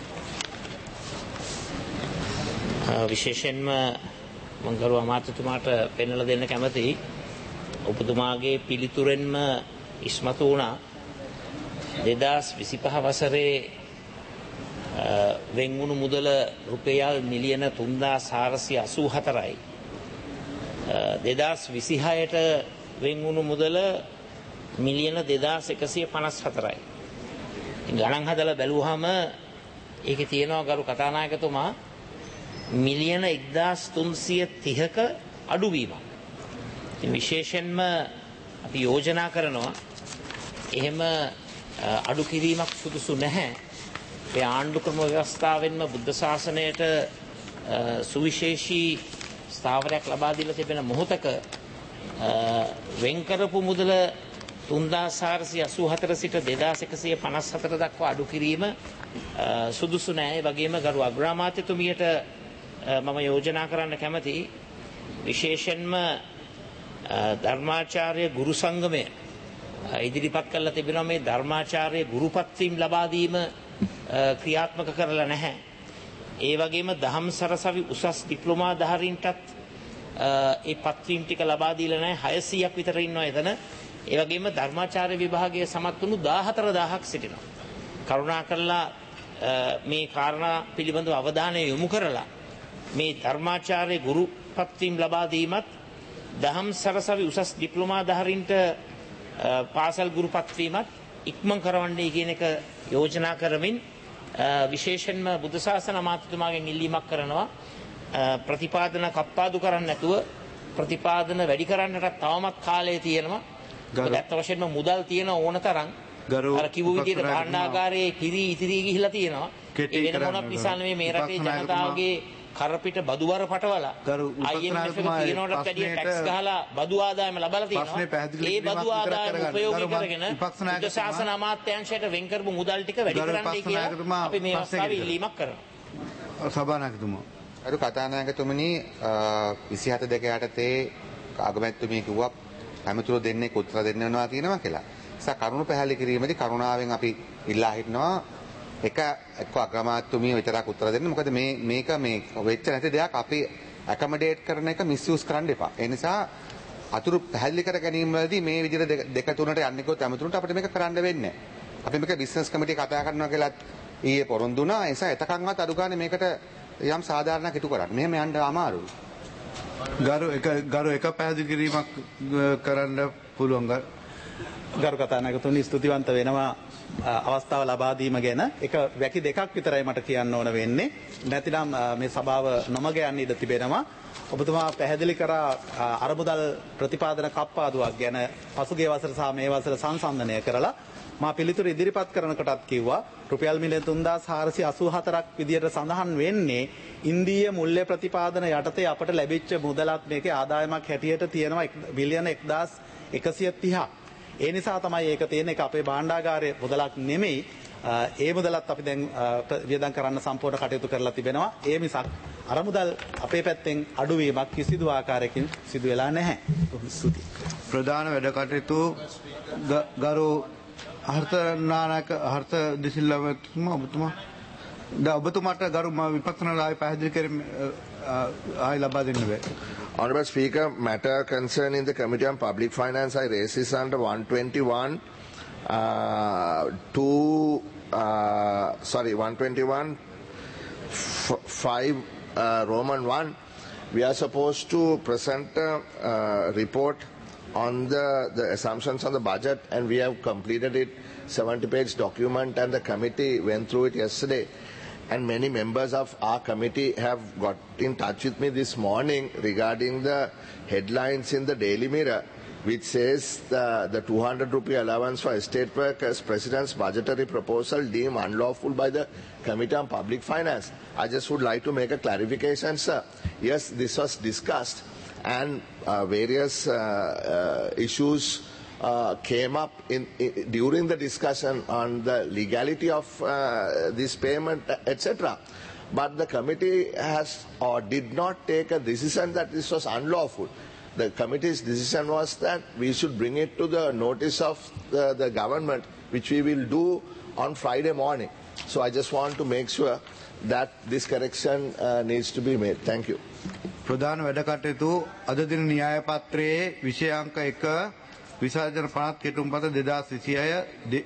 විශේෂයෙන්ම මම ගරු අමාත්‍යතුමාට පෙන්වලා දෙන්න කැමතියි. ඔබතුමාගේ පිළිතුරෙන්ම ඉස්මතු වුණා 2025 වසරේ වෙන් වුණු මුදල රුපියල් මිලියන 3484යි. 2026ට වෙන් වුණු මුදල මිලියන 2154යි. ගණන් හදලා බැලුවාම ඒකේ තියෙනවා ගරු කතානායකතුමා මිලියන 1330ක අඩුවීමක්. ඉතින් විශේෂයෙන්ම අපි යෝජනා කරනවා එහෙම අඩු කිරීමක් සුදුසු නැහැ. ඒ ආණ්ඩු ක්‍රම ව්‍යවස්ථාවෙන්ම බුද්ධ ශාසනයට සුවිශේෂී ස්ථාවරයක් ලබා දීලා තිබෙන මොහොතක වෙන් කරපු මුදල 3484 සිට 2154 දක්වා අඩු කිරීම සුදුසු නැහැ. ඒ වගේම ගරු අග්‍රාමාත්‍යතුමියට මම යෝජනා කරන්න කැමතියි විශේෂයෙන්ම ධර්මාචාර්ය ගුරු සංගමය ඉදිරිපත් කරලා තිබෙනවා මේ ධර්මාචාර්ය ගුරුපත්වීම් ලබා දීම ක්‍රියාත්මක කරලා නැහැ. ඒ වගේම දහම් සරසවි උසස් ඩිප්ලෝමා ධාරීන්ටත් ඒ පත්වීම් ටික ලබා දීලා නැහැ. 600ක් විතර ඉන්නවා එතන. ඒ වගේම ධර්මාචාර්ය විභාගයේ සමත් වුණු 14000ක් සිටිනවා. කරුණාකරලා මේ කාරණා පිළිබඳව අවධානය යොමු කරලා මේ ධර්මාචාර්ය ගුරුපත්වීම් ලබා දීමත් දහම් සරසවි උසස් ඩිප්ලෝමා ධාරීන්ට පාසල් ගුරුපත්වීමත් ඉක්මන් කරවන්නේ කියන එක යෝජනා කරමින් විශේෂයෙන්ම බුද්ධ ශාසන අමාත්‍යතුමාගෙන් ඉල්ලීමක් කරනවා ප්‍රතිපාදන කප්පාදු කරන්නේ නැතුව ප්‍රතිපාදන වැඩි කරන්නට තවමත් කාලය තියෙනවා. ඇත්ත වශයෙන්ම මුදල් තියෙන ඕන තරම් අර කිව්ව විදිහට භාණ්ඩාගාරයේ කිරි ඉතිරි ගිහිලා තියෙනවා. ඒ වෙන මොනක් නිසා නෙමෙයි මේ රටේ ජනතාවගේ කරපිට බදු වර පටවලා IMF එක කියනකට වැඩිය ටැක්ස් ගහලා බදු ආදායම ලබලා තියෙනවා. ඒ බදු ආදායම උපයෝගී කරගෙන බුද්ධ ශාසන අමාත්‍යාංශයට වෙන් කරපු මුදල් ටික වැඩි කරන්නයි කියලා අපි මේ අවස්ථාවේ ඉල්ලීමක් කරනවා.
සභානායකතුමා.
අර කතානායකතුමනි 27 යටතේ අගමැතිතුමිය කිව්වා ඇමතුරු දෙන්නේ උත්තර දෙන්න වෙනවා කියනවා කියලා. ඒසා කරුණු පැහැදිලි කිරීමේදී කරුණාවෙන් අපි ඉල්ලා හිටනවා එක්ක අග්‍රාමාත්‍යතුමිය විතරක් උත්තර දෙන්න. මොකද මේක වෙච්ච නැති දෙයක් අපි ඇකමඩේට් කරන එක මිස්යූස් කරන්න එපා. ඒ නිසා අතුරු පැහැදිලි කර ගැනීම වලදී මේ විදිහට දෙක තුනට යන්නේ කිව්වොත් ඇමතුරුන්ට අපිට මේක කරන්න වෙන්නේ නැහැ. අපි මේක බිස්නස් කමිටිය කතා කරනවා කියලා ඊයේ පොරොන්දු වුණා. ඒ නිසා එතකන්වත් අඩු ගන්න මේකට යම් සාධාරණයක් ඉටු කරන්න. මෙහෙම යන්න අමාරුයි.
ගරු එක පැහැදිලි කිරීමක් කරන්න පුළුවන්.
ගරු කතානායකතුමනි ස්තුතිවන්ත වෙනවා අවස්ථාව ලබා දීම ගැන. එක වැකි දෙකක් විතරයි මට කියන්න ඕන වෙන්නේ. නැතිනම් මේ සභාව නොමග යන්න ඉඩ තිබෙනවා. ඔබතුමා පැහැදිලි කරා අරමුදල් ප්‍රතිපාදන කප්පාදුවක් ගැන පසුගිය වසර සහ මේ වසර සංසන්දනය කරලා මා පිළිතුරු ඉදිරිපත් කරනකොටත් කිව්වා රුපියල් මිලියන 3484ක් විදියට සඳහන් වෙන්නේ ඉන්දීය මුල්‍ය ප්‍රතිපාදන යටතේ අපට ලැබිච්ච මුදලත් මේකේ ආදායමක් හැටියට තියෙනවා බිලියන 1130ක්. ඒ නිසා තමයි ඒක තියෙන එක අපේ භාණ්ඩාගාරයේ මුදලක් නෙමෙයි. ඒ මුදලත් අපි දැන් වියදම් කරන්න සම්පූර්ණ කටයුතු කරලා තිබෙනවා. ඒ මිසක් අරමුදල් අපේ පැත්තෙන් අඩුවීමක් කිසිදු ආකාරයකින් සිදු වෙලා නැහැ. ස්තුතියි.
ප්‍රධාන වැඩ කටයුතු ගරු හර්ත දිසිල්ලවතුමා ඔබතුමාට ගරු විපක්ෂනාල ආයි පැහැදිලි කිරීම ආයි ලබා දෙන්න බෑ.
Honorable Speaker, matter concerning the Committee on Public Finance, I raise this under 121 5 Roman 1. We are supposed to present a report on the assumptions on the budget, and we have completed it, 70-page document, and the committee went through it yesterday. And many members of our committee have got in touch with me this morning regarding the headlines in the Daily Mirror, which says the 200 rupee allowance for estate workers, President's budgetary proposal deemed unlawful by the Committee on Public Finance. I just would like to make a clarification, sir. Yes, this was discussed, and various issues came up during the discussion on the legality of this payment, etc. But the committee has or did not take a decision that this was unlawful. The committee's decision was that we should bring it to the notice of the government, which we will do on Friday morning. So I just want to make sure that this correction needs to be made. Thank you.
ප්‍රධාන වැඩ කටයුතු අද දින න්‍යාය පත්‍රයේ විෂය අංක 1 විසර්ජන පනත් කෙටුම්පත 2026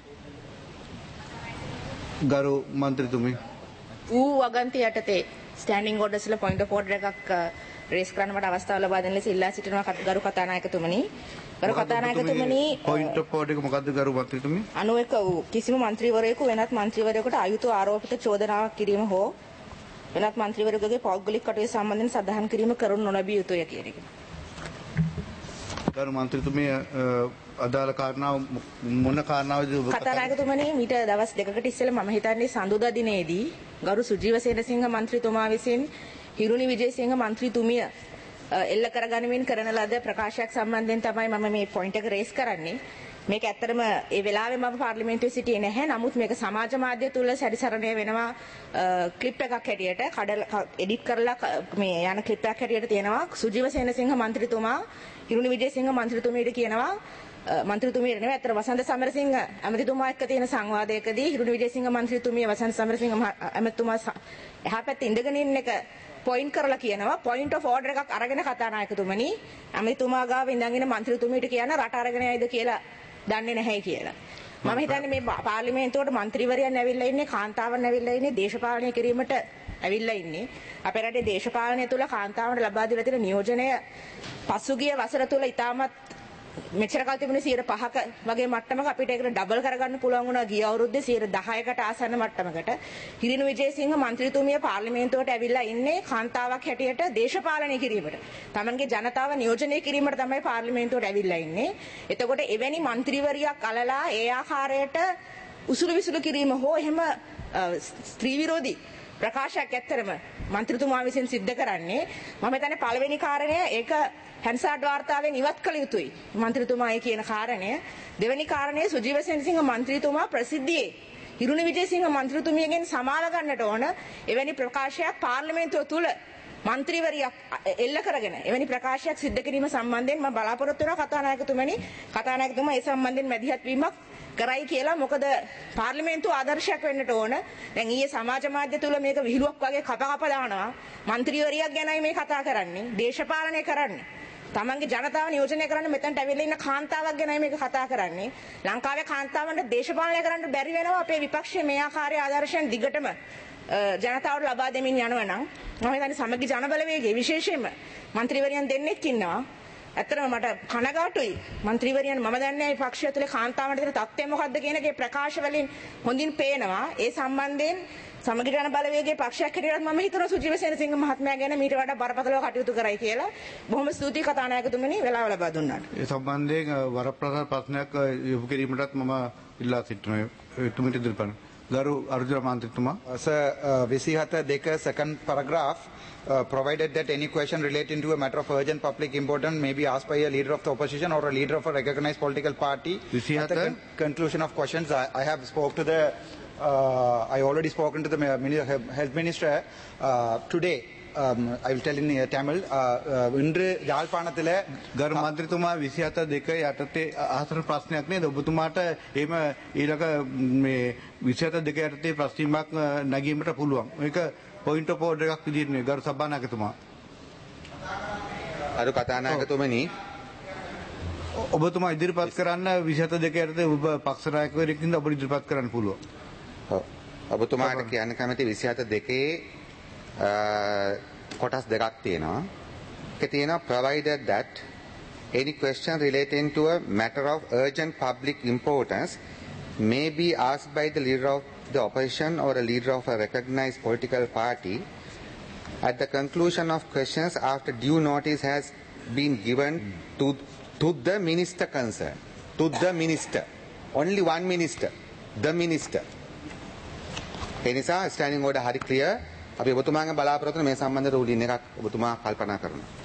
ගරු මන්ත්‍රීතුමනි
වගන්ති යටතේ ස්ටෑන්ඩින් ඕඩර්ස්ලා පොයින්ට් ඔෆ් ඕඩර් එකක් රේස් කරන්න මට අවස්ථාව ලබා දෙන්න ලෙස ඉල්ලා සිටිනවා ගරු කතානායකතුමනි. ගරු කතානායකතුමනි
පොයින්ට් ඔෆ් ඕඩර් එක මොකද්ද ගරු මන්ත්‍රීතුමනි?
91 කිසිම മന്ത്രിවරයෙකු වෙනත් മന്ത്രിවරයෙකුට අයුතු ආරෝපිත චෝදනාවක් කිරීම හෝ වෙනත් മന്ത്രിවරයෙකුගේ පෞද්ගලික කටයුතු සම්බන්ධයෙන් සඳහන් කිරීම කරනු නොලැබිය යුතුය කියන එක.
ගරු මන්ත්‍රීතුමිය අදාළ කාරණාව මොන කාරණාවද
කතානායකතුමනි මීට දවස් දෙකකට ඉස්සෙල්ලා මම හිතන්නේ සඳුදා දිනේදී ගරු සුජීව සේනසිංහ මන්ත්‍රීතුමා විසින් හිරුනි විජේසිංහ මන්ත්‍රීතුමිය එල්ල කරගනිමින් කරන ලද ප්‍රකාශයක් සම්බන්ධයෙන් තමයි මම මේ පොයින්ට් එක රේස් කරන්නේ. මේක ඇත්තටම ඒ වෙලාවේ මම පාර්ලිමේන්තුවේ සිටියේ නැහැ. නමුත් මේක සමාජ මාධ්‍ය තුල සැරිසරණය වෙනවා ක්ලිප් එකක් හැටියට එඩිට් කරලා මේ යන ක්ලිප් එකක් හැටියට තියෙනවා. සුජීව සේනසිංහ මන්ත්‍රීතුමා හිරුනි විජේසිංහ මන්ත්‍රීතුමියට කියනවා මන්ත්‍රීතුමියට නෙවෙයි අතර වසන්ත සමරසිංහ ඇමතිතුමා එක්ක තියෙන සංවාදයකදී හිරුනි විජේසිංහ මන්ත්‍රීතුමිය වසන්ත සමරසිංහ ඇමතිතුමා එහා පැත්තේ ඉඳගෙන ඉන්න එක පොයින්ට් කරලා කියනවා පොයින්ට් ඔෆ් ඕඩර් එකක් අරගෙන කතානායකතුමනි ඇමතිතුමා ගාව ඉඳගෙන මන්ත්‍රීතුමියට කියන රට අරගෙන යයිද කියලා දන්නේ නැහැ කියලා. මම හිතන්නේ මේ පාර්ලිමේන්තුවට മന്ത്രിවරයන් ඇවිල්ලා ඉන්නේ කාන්තාවන් ඇවිල්ලා ඉන්නේ දේශපාලනය කිරීමට ඇවිල්ලා ඉන්නේ. අපේ රටේ දේශපාලනය තුල කාන්තාවන්ට ලබා දීලා තියෙන නියෝජනය පසුගිය වසර තුල ඉතාමත් මෙච්චර කල් තිබුණේ 5% වගේ මට්ටමක අපිට ඒකට ඩබල් කරගන්න පුළුවන් වුණා ගිය අවුරුද්දේ 10%කට ආසන්න මට්ටමකට. හිරිනු විජේසිංහ මන්ත්‍රීතුමිය පාර්ලිමේන්තුවට ඇවිල්ලා ඉන්නේ කාන්තාවක් හැටියට දේශපාලනය කිරීමට. තමන්ගේ ජනතාව නියෝජනය කිරීමට තමයි පාර්ලිමේන්තුවට ඇවිල්ලා ඉන්නේ. එතකොට එවැනි മന്ത്രിවරියක් අලලා ඒ ආකාරයට උසුළු විසුළු කිරීම හෝ එහෙම ස්ත්‍රී විරෝධී ප්‍රකාශයක් ඇත්තරම മന്ത്രിතුමා විසින් සිද්ධ කරන්නේ මම හිතන්නේ පළවෙනි කාරණය ඒක හැන්සාඩ් වාර්තාවෙන් ඉවත් කළ යුතුයි മന്ത്രിතුමායි කියන කාරණය. දෙවෙනි කාරණය සුජීව සෙනසිංහ മന്ത്രിතුමා ප්‍රසිද්ධියේ හිරුණි විජේසිංහ മന്ത്രിතුමියගෙන් සමාව ගන්නට ඕන එවැනි ප්‍රකාශයක් පාර්ලිමේන්තුව තුල മന്ത്രിවරියක් එල්ල කරගෙන එවැනි ප්‍රකාශයක් සිද්ධ කිරීම සම්බන්ධයෙන් මම බලාපොරොත්තු වෙනවා කතානායකතුමා ඒ සම්බන්ධයෙන් මැදිහත් වීමක් කරයි කියලා. මොකද පාර්ලිමේන්තුව ආදර්ශයක් වෙන්නට ඕන. දැන් ඊයේ සමාජ මාධ්‍ය තුල මේක විහිළුවක් වගේ කප දානවා. മന്ത്രിවරියක් ගැනයි මේ කතා කරන්නේ. දේශපාලනය කරන්නේ. තමන්ගේ ජනතාව නියෝජනය කරන්න මෙතනට ඇවිල්ලා ඉන්න කාන්තාවක් ගැනයි මේක කතා කරන්නේ. ලංකාවේ කාන්තාවන්ට දේශපාලනය කරන්න බැරි වෙනවා අපේ විපක්ෂයේ මේ ආකාරයේ ආදර්ශයන් දිගටම ජනතාවට ලබා දෙමින් යනවා නම් මම හිතන්නේ සමගි ජනබලවේගයේ විශේෂයෙන්ම മന്ത്രിවරියන් දෙන්නෙක් ඉන්නවා. ඇත්තටම මට කනගාටුයි. മന്ത്രിවරියන් මම දන්නේ නැහැ පක්ෂය තුළ කාන්තාවන්ට දෙන තත්ත්වය මොකක්ද කියන එකේ ප්‍රකාශ වලින් හොඳින් පේනවා. ඒ සම්බන්ධයෙන් සමගි ජනබලවේගයේ පක්ෂයක් හැටියට මම හිතනවා සුජීව සේනසිංහ මහත්මයා ගැන මීට වඩා බරපතලව කටයුතු කරයි කියලා. බොහොම ස්තුතියි කතානායකතුමනි වෙලාව ලබා දුන්නාට.
ඒ සම්බන්ධයෙන් වරප්‍රසාද ප්‍රශ්නයක් යොමු කිරීමටත් මම ඉල්ලා සිටිනවා. එතුමිට ඉදිරිපත් Garu Arjuna Mantrituma.
Sir, 27 second paragraph provided that any question relating to a matter of urgent public importance may be asked by a leader of the opposition or a leader of a recognized political party. At the conclusion of questions, I have spoke to the I already spoken to the health minister today. I will tell in Tamil. ඉන්ද්‍ර යාල්පානතල
ගරු මන්ත්‍රීතුමා 27 යටතේ අහතර ප්‍රශ්නයක් නේද ඔබතුමාට එහෙම ඊළඟ මේ 27 යටතේ ප්‍රශ්නයක් නැගීමට පුළුවන්. මේක පොයින්ට් ඔෆ් ඕඩර් එකක් විදිහට නේ ගරු සභානායකතුමා.
අර කතානායකතුමනි
ඔබතුමා ඉදිරිපත් කරන්න 27 යටතේ ඔබ පක්ෂ නායකවරයෙක් ඉඳලා ඔබ ඉදිරිපත් කරන්න පුළුවන්.
ඔව්. ඔබතුමාට කියන්න කැමති 27 කොටස් දෙකක් තියෙනවා. ඒක තියෙනවා provided that any question relating to a matter of urgent public importance may be asked by the leader of the opposition or a leader of a recognized political party at the conclusion of questions after due notice has been given to the minister concerned. To the minister. Only one minister. The minister. එනිසා standing order හරි clear. අපි ඔබතුමාගේ බලාපොරොත්තු මේ සම්බන්ධ රූලින් එකක් ඔබතුමා කල්පනා කරනවා.